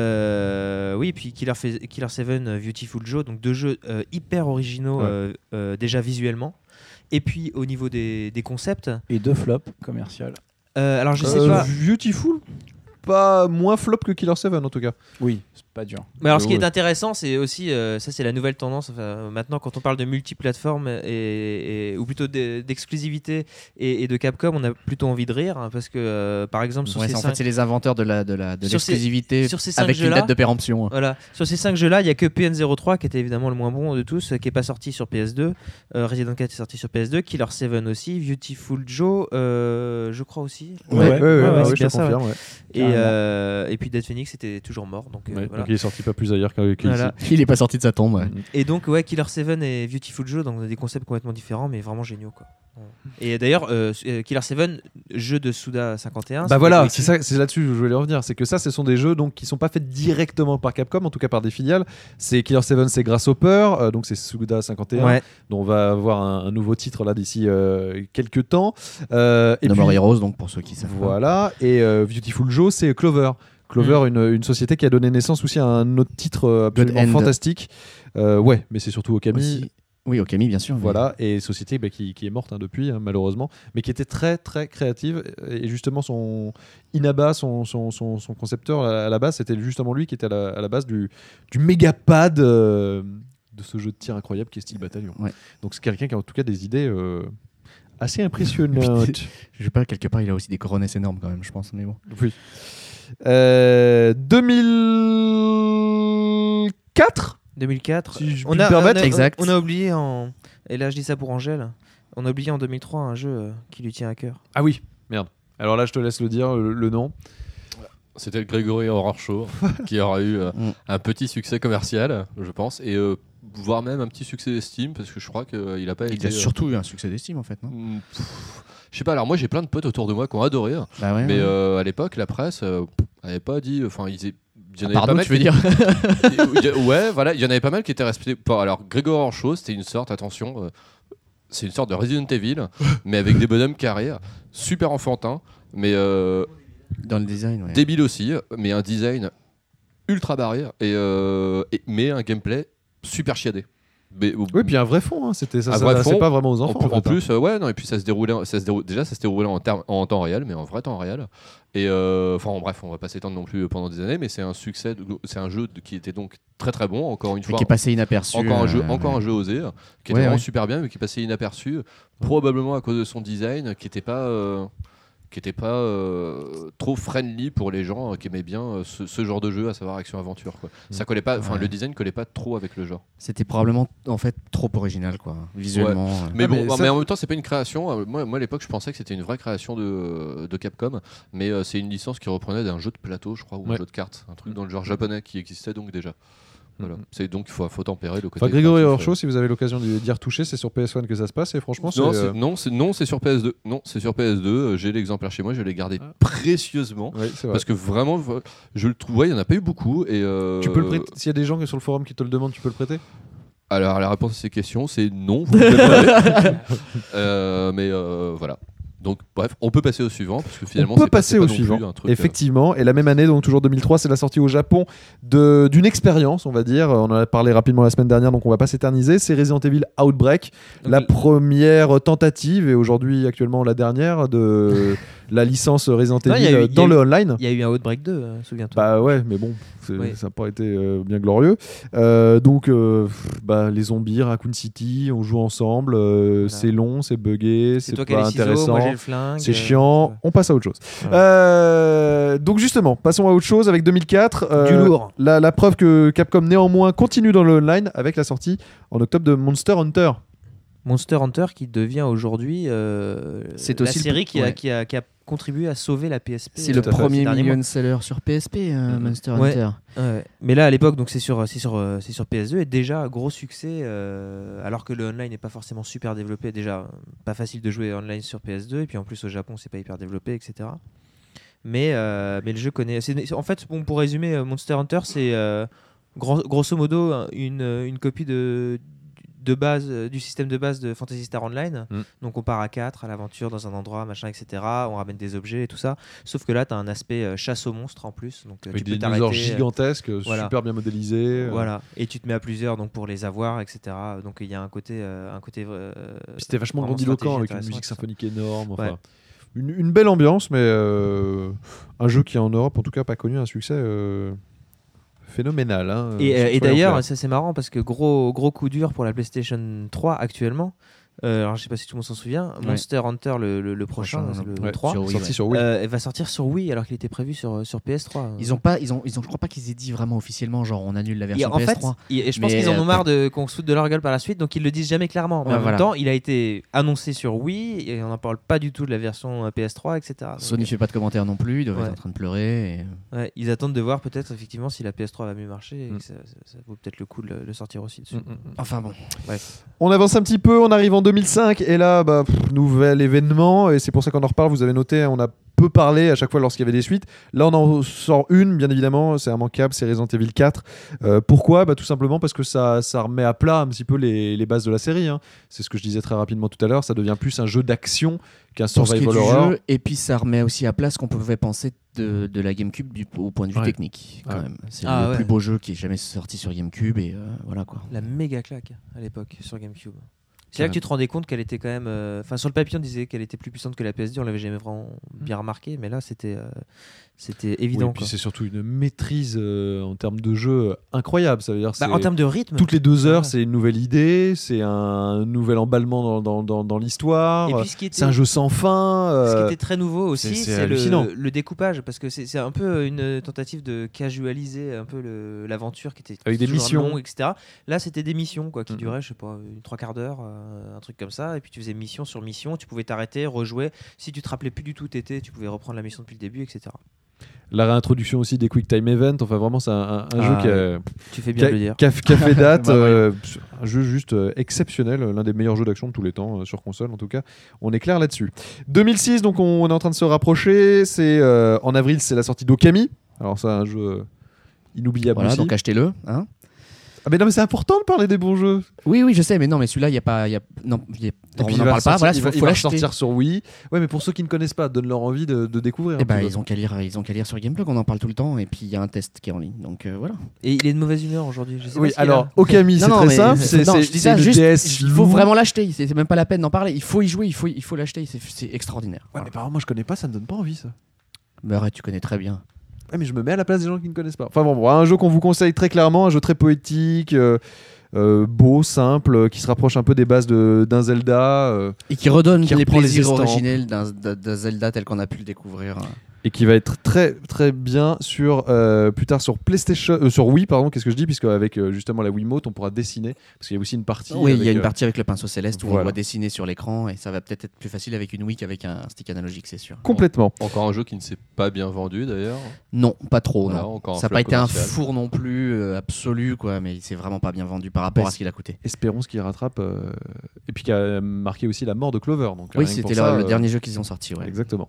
Euh, oui, et puis Killer, Fe- Killer sept, euh, Beautiful Joe. Donc deux jeux euh, hyper originaux Ouais. euh, euh, déjà visuellement. Et puis au niveau des, des concepts. Et deux flops commerciales. Euh, alors je sais Euh, pas. Beautiful, pas moins flop que Killer sept en tout cas. Oui. pas dur. Mais alors, ce qui Ouais. est intéressant, c'est aussi, euh, ça c'est la nouvelle tendance, enfin, maintenant quand on parle de multiplateforme, et, et- ou plutôt de- d'exclusivité et, et de Capcom, on a plutôt envie de rire, hein, parce que euh, par exemple sur Ouais, ces c'est- en cinq- fait, c'est les inventeurs de la de la de Sur ces- l'exclusivité sur ces cinq avec une jeux-là, date de péremption. Voilà. Sur ces cinq jeux-là, il n'y a que P N zéro trois qui était évidemment le moins bon de tous, qui n'est pas sorti sur P S deux. Euh, Resident quatre est sorti sur P S deux. Killer sept aussi. Beautiful Joe, euh, je crois aussi. Ouais, ouais, ouais, ouais, ouais, c'est ouais, je bien te ça, ouais. confirme. Ouais. Et, Carrément. euh, et puis Dead Phoenix était toujours mort. Donc, euh, Ouais, voilà. Donc il est sorti pas plus ailleurs qu'à- qu'ici. Voilà. Il est pas sorti de sa tombe. Ouais. Et donc, ouais, Killer sept et Beautiful Joe, donc on a des concepts complètement différents, mais vraiment géniaux, quoi. Et d'ailleurs, euh, euh, Killer sept, jeu de Suda cinquante et un. Bah voilà, c'est ça. ça, c'est là-dessus que je voulais revenir. C'est que ça, ce sont des jeux donc qui sont pas faits directement par Capcom, en tout cas par des filiales. C'est Killer sept, c'est Grasshopper, euh, donc c'est Suda cinquante et un, Ouais. dont on va avoir un, un nouveau titre là d'ici euh, quelques temps. Euh, et No puis More Heroes, donc pour ceux qui savent. pas. voilà. Et euh, Beautiful Joe, c'est Clover. Clover, une, une société qui a donné naissance aussi à un autre titre euh, absolument End. fantastique. Euh, ouais, mais c'est surtout Okami. Aussi. Oui, Okami, bien sûr. mais- Voilà, et société bah, qui, qui est morte hein, depuis, hein, malheureusement, mais qui était très très créative. Et justement, son Inaba, son, son, son, son concepteur à la base, c'était justement lui qui était à la, à la base du, du mégapad euh, de ce jeu de tir incroyable qui est Steel Battalion. Ouais. Donc c'est quelqu'un qui a en tout cas des idées euh, assez impressionnantes. Je sais pas, quelque part, il a aussi des coronesses énormes quand même, je pense. Mais bon. Oui. Euh, deux mille quatre deux mille quatre. Si je on, puis me a, permettre. on, a, Exact. on a oublié en. Et là, je dis ça pour Angèle. On a oublié en deux mille trois un jeu euh, qui lui tient à cœur. Ah oui, merde. Alors là, je te laisse le dire, le, le nom. C'était le Gregory Horror Show qui aura eu euh, Mm. un petit succès commercial, je pense, et euh, voire même un petit succès d'estime, parce que je crois qu'il n'a pas Il été. a euh, surtout eu un succès d'estime en fait, non mm, pff, Je sais pas, alors moi j'ai plein de potes autour de moi qui ont adoré, hein, Bah ouais. mais ouais. euh, à l'époque, la presse euh, n'avait pas dit. Enfin, ils étaient- il y en avait Pardon, pas mal tu veux qui- dire Il y a- ouais, voilà, il y en avait pas mal qui étaient respectés. Bon, alors, Gregor Horror Show, c'était une sorte, attention, euh, c'est une sorte de Resident Evil, mais avec des bonhommes carrés, super enfantin, mais euh, Dans le design, ouais. débile aussi, mais un design ultra barré, et, euh, et- mais un gameplay super chiadé. Mais, Oui, puis un vrai fond, hein. C'était ça, Un ça vrai s'adressait fond, pas vraiment aux en, enfants. plus- en fait, en hein. plus, euh, ouais, non, et puis ça se déroulait, ça se déroulait- déjà ça se déroulait en, terme- en temps réel, mais en vrai temps réel. Et euh, enfin, bref, on va pas s'étendre non plus pendant des années, mais c'est un succès, de- c'est un jeu de- qui était donc très très bon, encore une Mais fois. qui est passé inaperçu. Encore un jeu, euh, encore ouais. un jeu osé, qui était Ouais, vraiment ouais. super bien, mais qui passait inaperçu, probablement à cause de son design, qui était pas, euh, qui était pas euh, trop friendly pour les gens euh, qui aimaient bien euh, ce, ce genre de jeu, à savoir action-aventure. Quoi. Ça collait pas, enfin Ouais. le design collait pas trop avec le genre. C'était probablement en fait trop original, quoi, visuellement. euh. Mais Ah, bon, mais mais, ça- en même temps, c'est pas une création. Euh, Moi, moi à l'époque, je pensais que c'était une vraie création de, de Capcom, mais euh, c'est une licence qui reprenait d'un jeu de plateau, je crois, ou un Ouais. jeu de cartes, un truc dans le genre japonais qui existait donc déjà. Voilà. Mhm. C'est donc il faut, faut tempérer le côté. Enfin, Grégory créatif, Horror euh. Show, si vous avez l'occasion d'y d'y retoucher, c'est sur P S un que ça se passe et franchement, c'est. Non, euh, c'est, non, c'est, non, c'est sur P S deux. Non, c'est sur P S deux. Euh, J'ai l'exemplaire chez moi, je l'ai gardé Ah. précieusement. ouais, c'est vrai. Parce que vraiment, v- je le trouve, ouais, il n'y en a pas eu beaucoup. Et euh, Tu peux le prêter. S'il y a des gens qui- sur le forum qui te le demandent, tu peux le prêter. Alors, la réponse à ces questions, c'est non. Vous ne pouvez pas. Euh, mais euh, voilà. Donc, bref, on peut passer au suivant. Parce que finalement, On peut c'est pas- passer c'est pas au non plus suivant. un truc, euh, Effectivement, et la même année, donc toujours deux mille trois, c'est la sortie au Japon de- d'une expérience, on va dire. On en a parlé rapidement la semaine dernière, donc on va pas s'éterniser. C'est Resident Evil Outbreak, Donc, la il- première tentative et aujourd'hui actuellement la dernière de la licence Resident Non, il y a Evil eu- il y a dans eu- le online. Il y a eu un Outbreak deux, euh, souviens-toi. Bah ouais, mais bon, c'est- Oui. ça n'a pas été euh, bien glorieux. Euh, donc, euh, pff, bah, les zombies, Raccoon City, on joue ensemble. euh, Voilà. C'est long, c'est buggé, c'est c'est toi qui as pas les ciseaux, intéressant. moi j'ai le flingue. C'est euh, chiant, voilà. on passe à autre chose. Voilà. Euh, donc justement, passons à autre chose avec deux mille quatre. euh, Du lourd. La, la preuve que Capcom néanmoins continue dans le online avec la sortie en octobre de Monster Hunter. Monster Hunter qui devient aujourd'hui euh, C'est la aussi le- série qui, a, ouais. qui, a, qui a contribué à sauver la P S P. C'est euh, le tout à fait. premier ces derniers mois. million seller sur P S P, euh, Mhm. Monster Ouais. Hunter. Ouais. Mais là à l'époque donc c'est sur c'est sur euh, c'est sur P S deux et déjà gros succès euh, alors que le online n'est pas forcément super développé, déjà euh, pas facile de jouer online sur P S deux et puis en plus au Japon c'est pas hyper développé, etc. Mais euh, mais le jeu connaît c'est- en fait bon, pour résumer euh, Monster Hunter c'est euh, gros- grosso modo un- une, une copie de de base euh, du système de base de Phantasy Star Online. Mm. Donc on part à quatre à l'aventure dans un endroit machin, etc. On ramène des objets et tout ça, sauf que là tu as un aspect euh, chasse aux monstres en plus, donc euh, Avec tu des peux dinosaures t'arrêter euh, gigantesques, voilà. super bien modélisés. euh. voilà, et tu te mets à plusieurs donc pour les avoir, et cetera. Donc il y a un côté, euh, un côté. euh, Puis c'était vachement vraiment grandiloquent avec stratégie une intéressant, musique tout ça. symphonique énorme. Enfin, Ouais. une, une belle ambiance, mais euh, un jeu qui en Europe, en tout cas, pas connu un succès euh, phénoménal. Hein, et, euh, et d'ailleurs, ça c'est marrant parce que gros, gros coup dur pour la PlayStation trois actuellement. Euh, alors je sais pas si tout le monde s'en souvient, ouais. Monster Hunter le, le, le prochain, prochain le ouais, trois, sur Wii, sorti ouais. sur Wii. Euh, va sortir sur Wii alors qu'il était prévu sur, sur P S trois. Ils ont pas, ils ont, ils ont, je crois pas qu'ils aient dit vraiment officiellement genre on annule la version et P S trois. En fait, et je pense qu'ils en ont marre de qu'on se foute de leur gueule par la suite, donc ils le disent jamais clairement. Mais ouais, en voilà. même temps, il a été annoncé sur Wii et on n'en parle pas du tout de la version P S trois, et cetera. Donc, Sony fait pas de commentaires non plus, ils doivent ouais. être en train de pleurer. Et... Ouais, ils attendent de voir peut-être effectivement si la P S trois va mieux marcher et mm. que ça, ça, ça vaut peut-être le coup de le, le sortir aussi dessus. Mm, mm, mm. Enfin bon. Bref. On avance un petit peu, on arrive en deux mille cinq et là, bah, pff, nouvel événement et c'est pour ça qu'on en reparle. Vous avez noté, on a peu parlé à chaque fois lorsqu'il y avait des suites. Là, on en sort une, bien évidemment, c'est immanquable, c'est Resident Evil quatre. Euh, pourquoi ? Bah, tout simplement parce que ça, ça remet à plat un petit peu les, les bases de la série. Hein. C'est ce que je disais très rapidement tout à l'heure. Ça devient plus un jeu d'action qu'un survival horror. Et puis ça remet aussi à plat ce qu'on pouvait penser de, de la GameCube du, au point de vue ouais. technique. Quand ouais. même. C'est ah, le ouais. plus beau jeu qui est jamais sorti sur GameCube et euh, voilà quoi. La méga claque à l'époque sur GameCube. C'est là que tu te rendais compte qu'elle était quand même. Enfin, euh, sur le papier, on disait qu'elle était plus puissante que la P S deux. On l'avait jamais vraiment bien remarqué, mais là, c'était, euh, c'était évident. Oui, et puis c'est surtout une maîtrise euh, en termes de jeu incroyable. Ça veut dire, bah, en termes de rythme. Toutes les deux heures, ouais. c'est une nouvelle idée, c'est un nouvel emballement dans, dans, dans, dans l'histoire. Et puis, ce qui était... C'est un jeu sans fin. Euh... Ce qui était très nouveau aussi, c'est, c'est, c'est le, le découpage, parce que c'est, c'est un peu une tentative de casualiser un peu le, l'aventure qui était avec des missions, longue, et cetera. Là, c'était des missions quoi, qui mmh. duraient, je sais pas, une trois quarts d'heure. Euh, un truc comme ça, et puis tu faisais mission sur mission, tu pouvais t'arrêter, rejouer, si tu te rappelais plus du tout t'étais, tu pouvais reprendre la mission depuis le début, et cetera. La réintroduction aussi des Quick Time Events, enfin vraiment c'est un, un ah, jeu qui a, tu fais bien qui a, de le dire. Qui a, qui a fait date, bah, euh, un jeu juste euh, exceptionnel, l'un des meilleurs jeux d'action de tous les temps, euh, sur console en tout cas, on est clair là-dessus. deux mille six, donc on, on est en train de se rapprocher, c'est, euh, en avril c'est la sortie d'Okami, alors c'est un jeu inoubliable voilà, aussi. Donc achetez-le, hein. Ah mais non mais c'est important de parler des bons jeux. Oui oui je sais mais non mais celui-là il y a pas il y a non y a, on n'en parle sortir, pas voilà il faut, va, faut il va l'acheter. sortir sur Wii. Ouais mais pour ceux qui ne connaissent pas donne leur envie de, de découvrir. Et bah ils ont qu'à lire ils ont qu'à lire sur Gameplug, on en parle tout le temps et puis il y a un test qui est en ligne donc euh, voilà. Et il est de mauvaise humeur aujourd'hui. Je sais oui pas alors Okami c'est très simple. C'est, non, c'est, je dis ça, c'est juste, D S. Il faut vraiment l'acheter. C'est, c'est même pas la peine d'en parler. Il faut y jouer. Il faut il faut l'acheter. C'est, c'est extraordinaire. Ouais voilà. Mais par exemple moi je connais pas, ça me donne pas envie ça. Mais arrête, tu connais très bien. Ouais, mais je me mets à la place des gens qui ne connaissent pas. Enfin bon, bon un jeu qu'on vous conseille très clairement, un jeu très poétique. Euh, Euh, beau, simple, euh, qui se rapproche un peu des bases de, d'un Zelda. Euh, et qui redonne qui les plaisirs les originels d'un, d'un Zelda tel qu'on a pu le découvrir. Et qui va être très très bien sur euh, plus tard sur PlayStation, euh, sur Wii pardon. Qu'est-ce que je dis puisque avec euh, justement la Wiimote on pourra dessiner parce qu'il y a aussi une partie. Oui, il y a une euh, partie avec le pinceau céleste où voilà. on doit dessiner sur l'écran et ça va peut-être être plus facile avec une Wii qu'avec un stick analogique, c'est sûr. Complètement. Bon, encore un jeu qui ne s'est pas bien vendu d'ailleurs. Non, pas trop. Voilà, non. Ça n'a pas été un four non plus euh, absolu quoi, mais il s'est vraiment pas bien vendu par rapport bah, à ce qu'il a coûté. Espérons ce qu'il rattrape euh, et puis qui a marqué aussi la mort de Clover. Donc, oui, c'était ça, le, le euh, dernier jeu qu'ils ont sorti. Ouais. Exactement.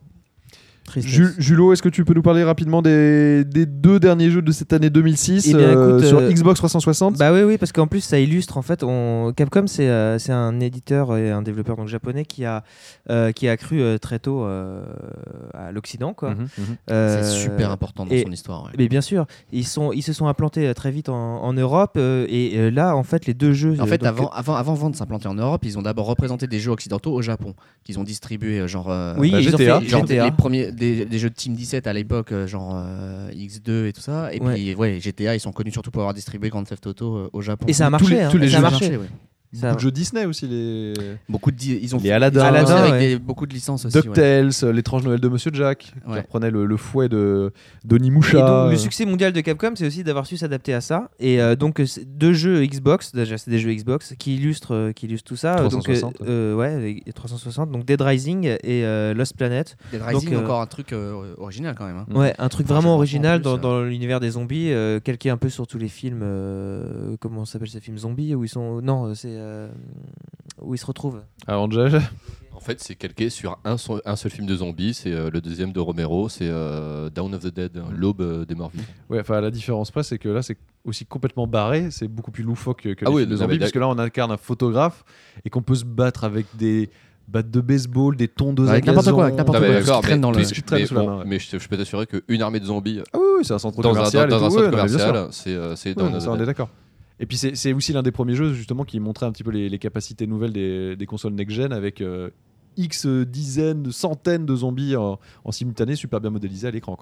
Ju- Julo, est-ce que tu peux nous parler rapidement des, des deux derniers jeux de cette année deux mille six eh bien, euh, écoute, sur euh, Xbox trois cent soixante? Bah oui, oui, parce qu'en plus ça illustre en fait. On... Capcom, c'est, euh, c'est un éditeur et un développeur donc japonais qui a euh, qui a cru euh, très tôt euh, à l'Occident, quoi. Mmh, mmh. Euh, c'est super important dans et, son histoire. Ouais. Mais bien sûr, ils sont ils se sont implantés très vite en, en Europe euh, et euh, là en fait les deux jeux. En fait, donc, avant avant avant avant de s'implanter en Europe, ils ont d'abord représenté des jeux occidentaux au Japon, qu'ils ont distribués genre. Euh, oui, bah, ils G T A. ont fait genre G T A. Les premiers des, des jeux de Team dix-sept à l'époque, genre euh, X deux et tout ça. Et ouais. puis ouais, G T A, ils sont connus surtout pour avoir distribué Grand Theft Auto euh, au Japon. Et ça a marché. Tous les, hein, tous les jeux ça a marché. marché ouais. Ça... Beaucoup de jeux Disney aussi les. Beaucoup de di- ils ont les Aladdin, Aladdin avec ouais. des, beaucoup de licences aussi. DuckTales, ouais. l'étrange Noël de Monsieur Jack, ouais. qui reprenait le, le fouet de d'Onimusha. Et donc le succès mondial de Capcom, c'est aussi d'avoir su s'adapter à ça. Et euh, donc deux jeux Xbox, déjà c'est des jeux Xbox qui illustrent, euh, qui illustrent tout ça. trois cent soixante. Donc, euh, euh, ouais, trois cent soixante. Donc Dead Rising et euh, Lost Planet. Dead Rising, donc, euh, encore un truc euh, original quand même. Hein. Ouais, un truc vraiment original plus, dans, euh... dans l'univers des zombies, euh, calqué un peu sur tous les films. Euh, comment s'appelle ces films zombies où ils sont non, c'est euh, où ils se retrouvent. Alors déjà. En fait, c'est calqué sur un, so- un seul film de zombies, c'est euh, le deuxième de Romero, c'est euh, Dawn of the Dead, mmh. l'aube euh, des morts vivants. Ouais, enfin la différence près, c'est que là, c'est aussi complètement barré, c'est beaucoup plus loufoque que, que ah les oui, films de non, zombies, mais parce que là, on incarne un photographe et qu'on peut se battre avec des battes de baseball, des tondeuses avec à n'importe gazon. quoi, avec n'importe ah, quoi. mais d'accord, traîne mais, dans le... mais, mais, bon, main, ouais. mais je, je peux t'assurer qu'une armée de zombies ah oui, oui, c'est un centre dans commercial, un, dans un centre ouais, commercial, non, c'est, euh, c'est ouais, Dawn of ça, the on Dead. est d'accord. Et puis c'est, c'est aussi l'un des premiers jeux justement qui montrait un petit peu les, les capacités nouvelles des, des consoles next-gen avec euh, X dizaines, centaines de zombies en, en simultané super bien modélisés à l'écran, quoi.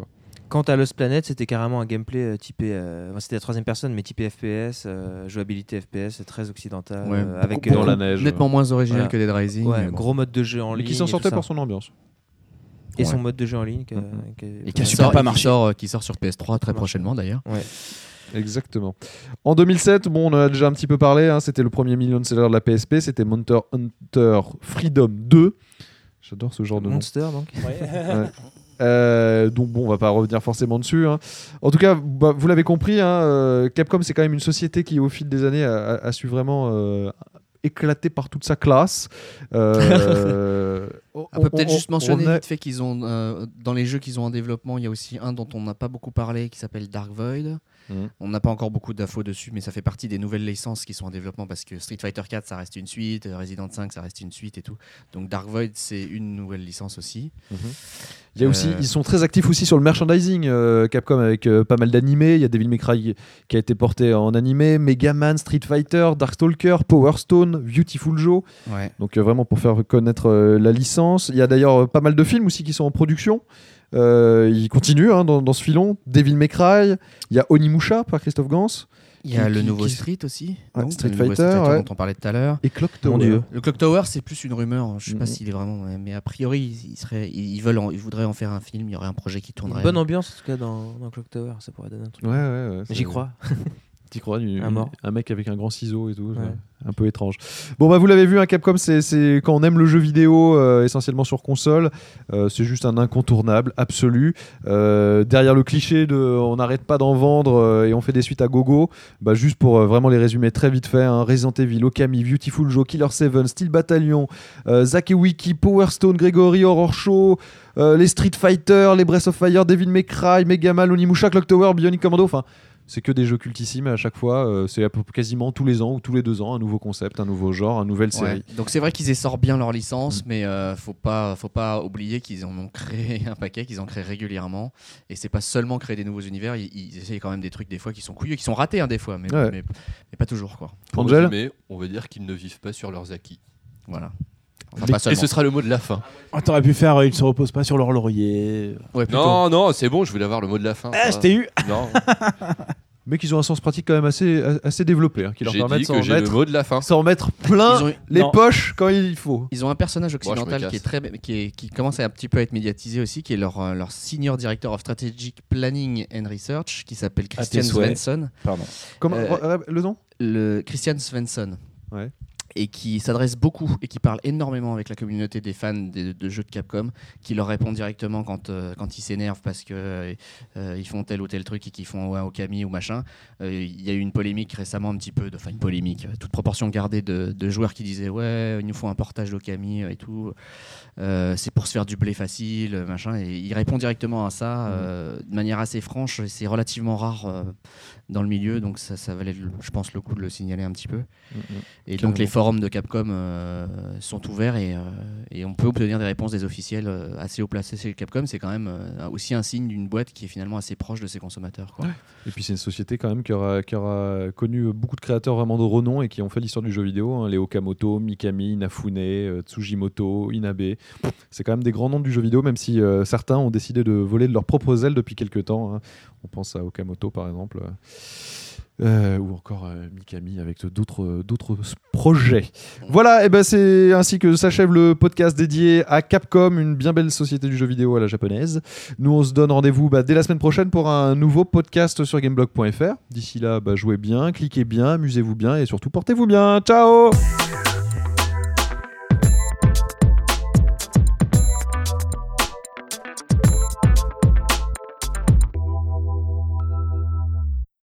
Quant à Lost Planet, c'était carrément un gameplay euh, typé, euh, c'était la troisième personne, mais typé F P S, euh, jouabilité F P S, très occidentale, Ouais, euh, avec dans la neige. Nettement moins original Voilà. que Dead Rising. ouais, mais bon. gros mode de jeu en Mais ligne. qui s'en et tout sortait ça. pour son ambiance. Et Ouais. son mode de jeu en ligne. qui a- Mhm. qui a- Et qui a Qui super sort- pas qui marché. sort, qui sort sur P S trois très marche. prochainement d'ailleurs. Ouais. Exactement. En deux mille sept, bon, on en a déjà un petit peu parlé, hein, c'était le premier million de seller de la P S P, c'était Monster Hunter Freedom deux. J'adore ce genre de nom. Monster, donc. Ouais. Euh, donc bon, on va pas revenir forcément dessus. Hein. En tout cas, bah, vous l'avez compris, hein, euh, Capcom c'est quand même une société qui au fil des années a, a- a su vraiment euh, éclater par toute sa classe. Euh, On on- peut peut-être on- juste mentionner on a- vite fait qu'ils ont euh, dans les jeux qu'ils ont en développement, il y a aussi un dont on n'a pas beaucoup parlé qui s'appelle Dark Void. Mhm. On n'a pas encore beaucoup d'infos dessus, mais ça fait partie des nouvelles licences qui sont en développement parce que Street Fighter quatre ça reste une suite, euh, Resident cinq ça reste une suite et tout. Donc Dark Void c'est une nouvelle licence aussi. Mhm. Il y a aussi, Euh, ils sont très actifs aussi sur le merchandising, euh, Capcom, avec euh, pas mal d'animés. Il y a Devil May Cry qui a été porté en animé, Mega Man, Street Fighter, Darkstalker, Power Stone, Beautiful Joe. Ouais. Donc euh, vraiment pour faire connaître euh, la licence. Il y a d'ailleurs euh, pas mal de films aussi qui sont en production. Euh, il continue hein, dans, dans ce filon. Devil May Cry. Il y a Onimusha par Christophe Gans. Il y a Qui- le qui- nouveau qui- Street aussi. Ouais, donc, Street le nouveau Fighter, ouais. dont on parlait tout à l'heure. Et Clock Tower. Mon Dieu. Le Clock Tower, c'est plus une rumeur. Je sais pas Mhm. s'il est vraiment, mais a priori, ils, seraient, ils veulent, en- ils voudraient en faire un film. Il y aurait un projet qui tournerait. Une bonne ambiance en tout cas dans, dans Clock Tower, ça pourrait donner un truc. Ouais, ouais, ouais. J'y c'est- crois. T'y crois, du- Un mort. un mec avec un grand ciseau et tout, Ouais. c'est un peu étrange. Bon bah vous l'avez vu, hein, Capcom, c'est, c'est quand on aime le jeu vidéo, euh, essentiellement sur console, euh, c'est juste un incontournable absolu. Euh, derrière le cliché de on n'arrête pas d'en vendre euh, et on fait des suites à gogo, bah juste pour euh, vraiment les résumer très vite fait, hein, Resident Evil, Okami, Beautiful Joe, Killer sept, Steel Battalion, euh, Zack et Wiki, Power Stone, Gregory, Horror Show, euh, les Street Fighter, les Breath of Fire, Devil May Cry, Mega Man, Onimusha, Clock Tower, Bionic Commando, enfin c'est que des jeux cultissimes à chaque fois. Euh, c'est à peu, quasiment tous les ans ou tous les deux ans un nouveau concept, un nouveau genre, une nouvelle série. Ouais. Donc c'est vrai qu'ils essortent bien leur licence, mais euh, faut pas, faut pas oublier qu'ils en ont créé un paquet, qu'ils en créent régulièrement. Et c'est pas seulement créer des nouveaux univers, ils, ils essayent quand même des trucs des fois qui sont couilleux, qui sont ratés hein, des fois, mais, Ouais. mais, mais pas toujours quoi. Pour Angel résumer, on va dire qu'ils ne vivent pas sur leurs acquis. Voilà. Enfin, Mais- pas Et seulement. ce sera le mot de la fin. Ah, t'aurais pu faire euh, ils ne se reposent pas sur leur laurier. Ouais, plutôt. Non, non, c'est bon, je voulais avoir le mot de la fin. Ah, ça. je t'ai eu. Non, Mais qu'ils ont un sens pratique quand même assez, assez développé, hein, qui leur j'ai permet de dit s'en que j'ai le mettre, mot de la fin. s'en mettre plein Ils ont- les Non. poches quand il faut. Ils ont un personnage Bon, je me occidental qui est casse. très, qui, est, qui commence à un petit peu à être médiatisé aussi, qui est leur, euh, leur senior director of strategic planning and research, qui s'appelle Christian tes souhaits. Svensson. Pardon. Comment, Euh, euh, le nom Le Christian Svensson. Ouais. Et qui s'adresse beaucoup et qui parle énormément avec la communauté des fans de, de jeux de Capcom, qui leur répond directement quand, euh, quand ils s'énervent parce que euh, ils font tel ou tel truc et qu'ils font ouais, Okami ou machin. Euh, Il y a eu une polémique récemment un petit peu, de- enfin une polémique, euh, toute proportion gardée de, de joueurs qui disaient ouais il nous faut un portage d'Okami et tout. Euh, c'est pour se faire du blé facile, machin. Et il répond directement à ça euh, de manière assez franche. Et c'est relativement rare euh, dans le milieu, donc ça, ça valait, le- je pense, le coup de le signaler un petit peu. Et donc les forums de Capcom euh, sont ouverts et, euh, et on peut obtenir des réponses des officiels euh, assez haut placés chez Capcom. C'est quand même euh, aussi un signe d'une boîte qui est finalement assez proche de ses consommateurs, quoi. Et puis c'est une société quand même qui aura, qui aura connu beaucoup de créateurs vraiment de renom et qui ont fait l'histoire du jeu vidéo, hein, les Okamoto, Mikami, Inafune, euh, Tsujimoto, Inabe. C'est quand même des grands noms du jeu vidéo, même si euh, certains ont décidé de voler de leurs propres ailes depuis quelques temps, hein. On pense à Okamoto par exemple. Euh, ou encore euh, Mikami avec d'autres, d'autres projets. Voilà, et ben c'est ainsi que s'achève le podcast dédié à Capcom, une bien belle société du jeu vidéo à la japonaise. Nous, on se donne rendez-vous bah, dès la semaine prochaine pour un nouveau podcast sur gameblog point f r. D'ici là, bah, jouez bien, cliquez bien, amusez-vous bien et surtout portez-vous bien. Ciao!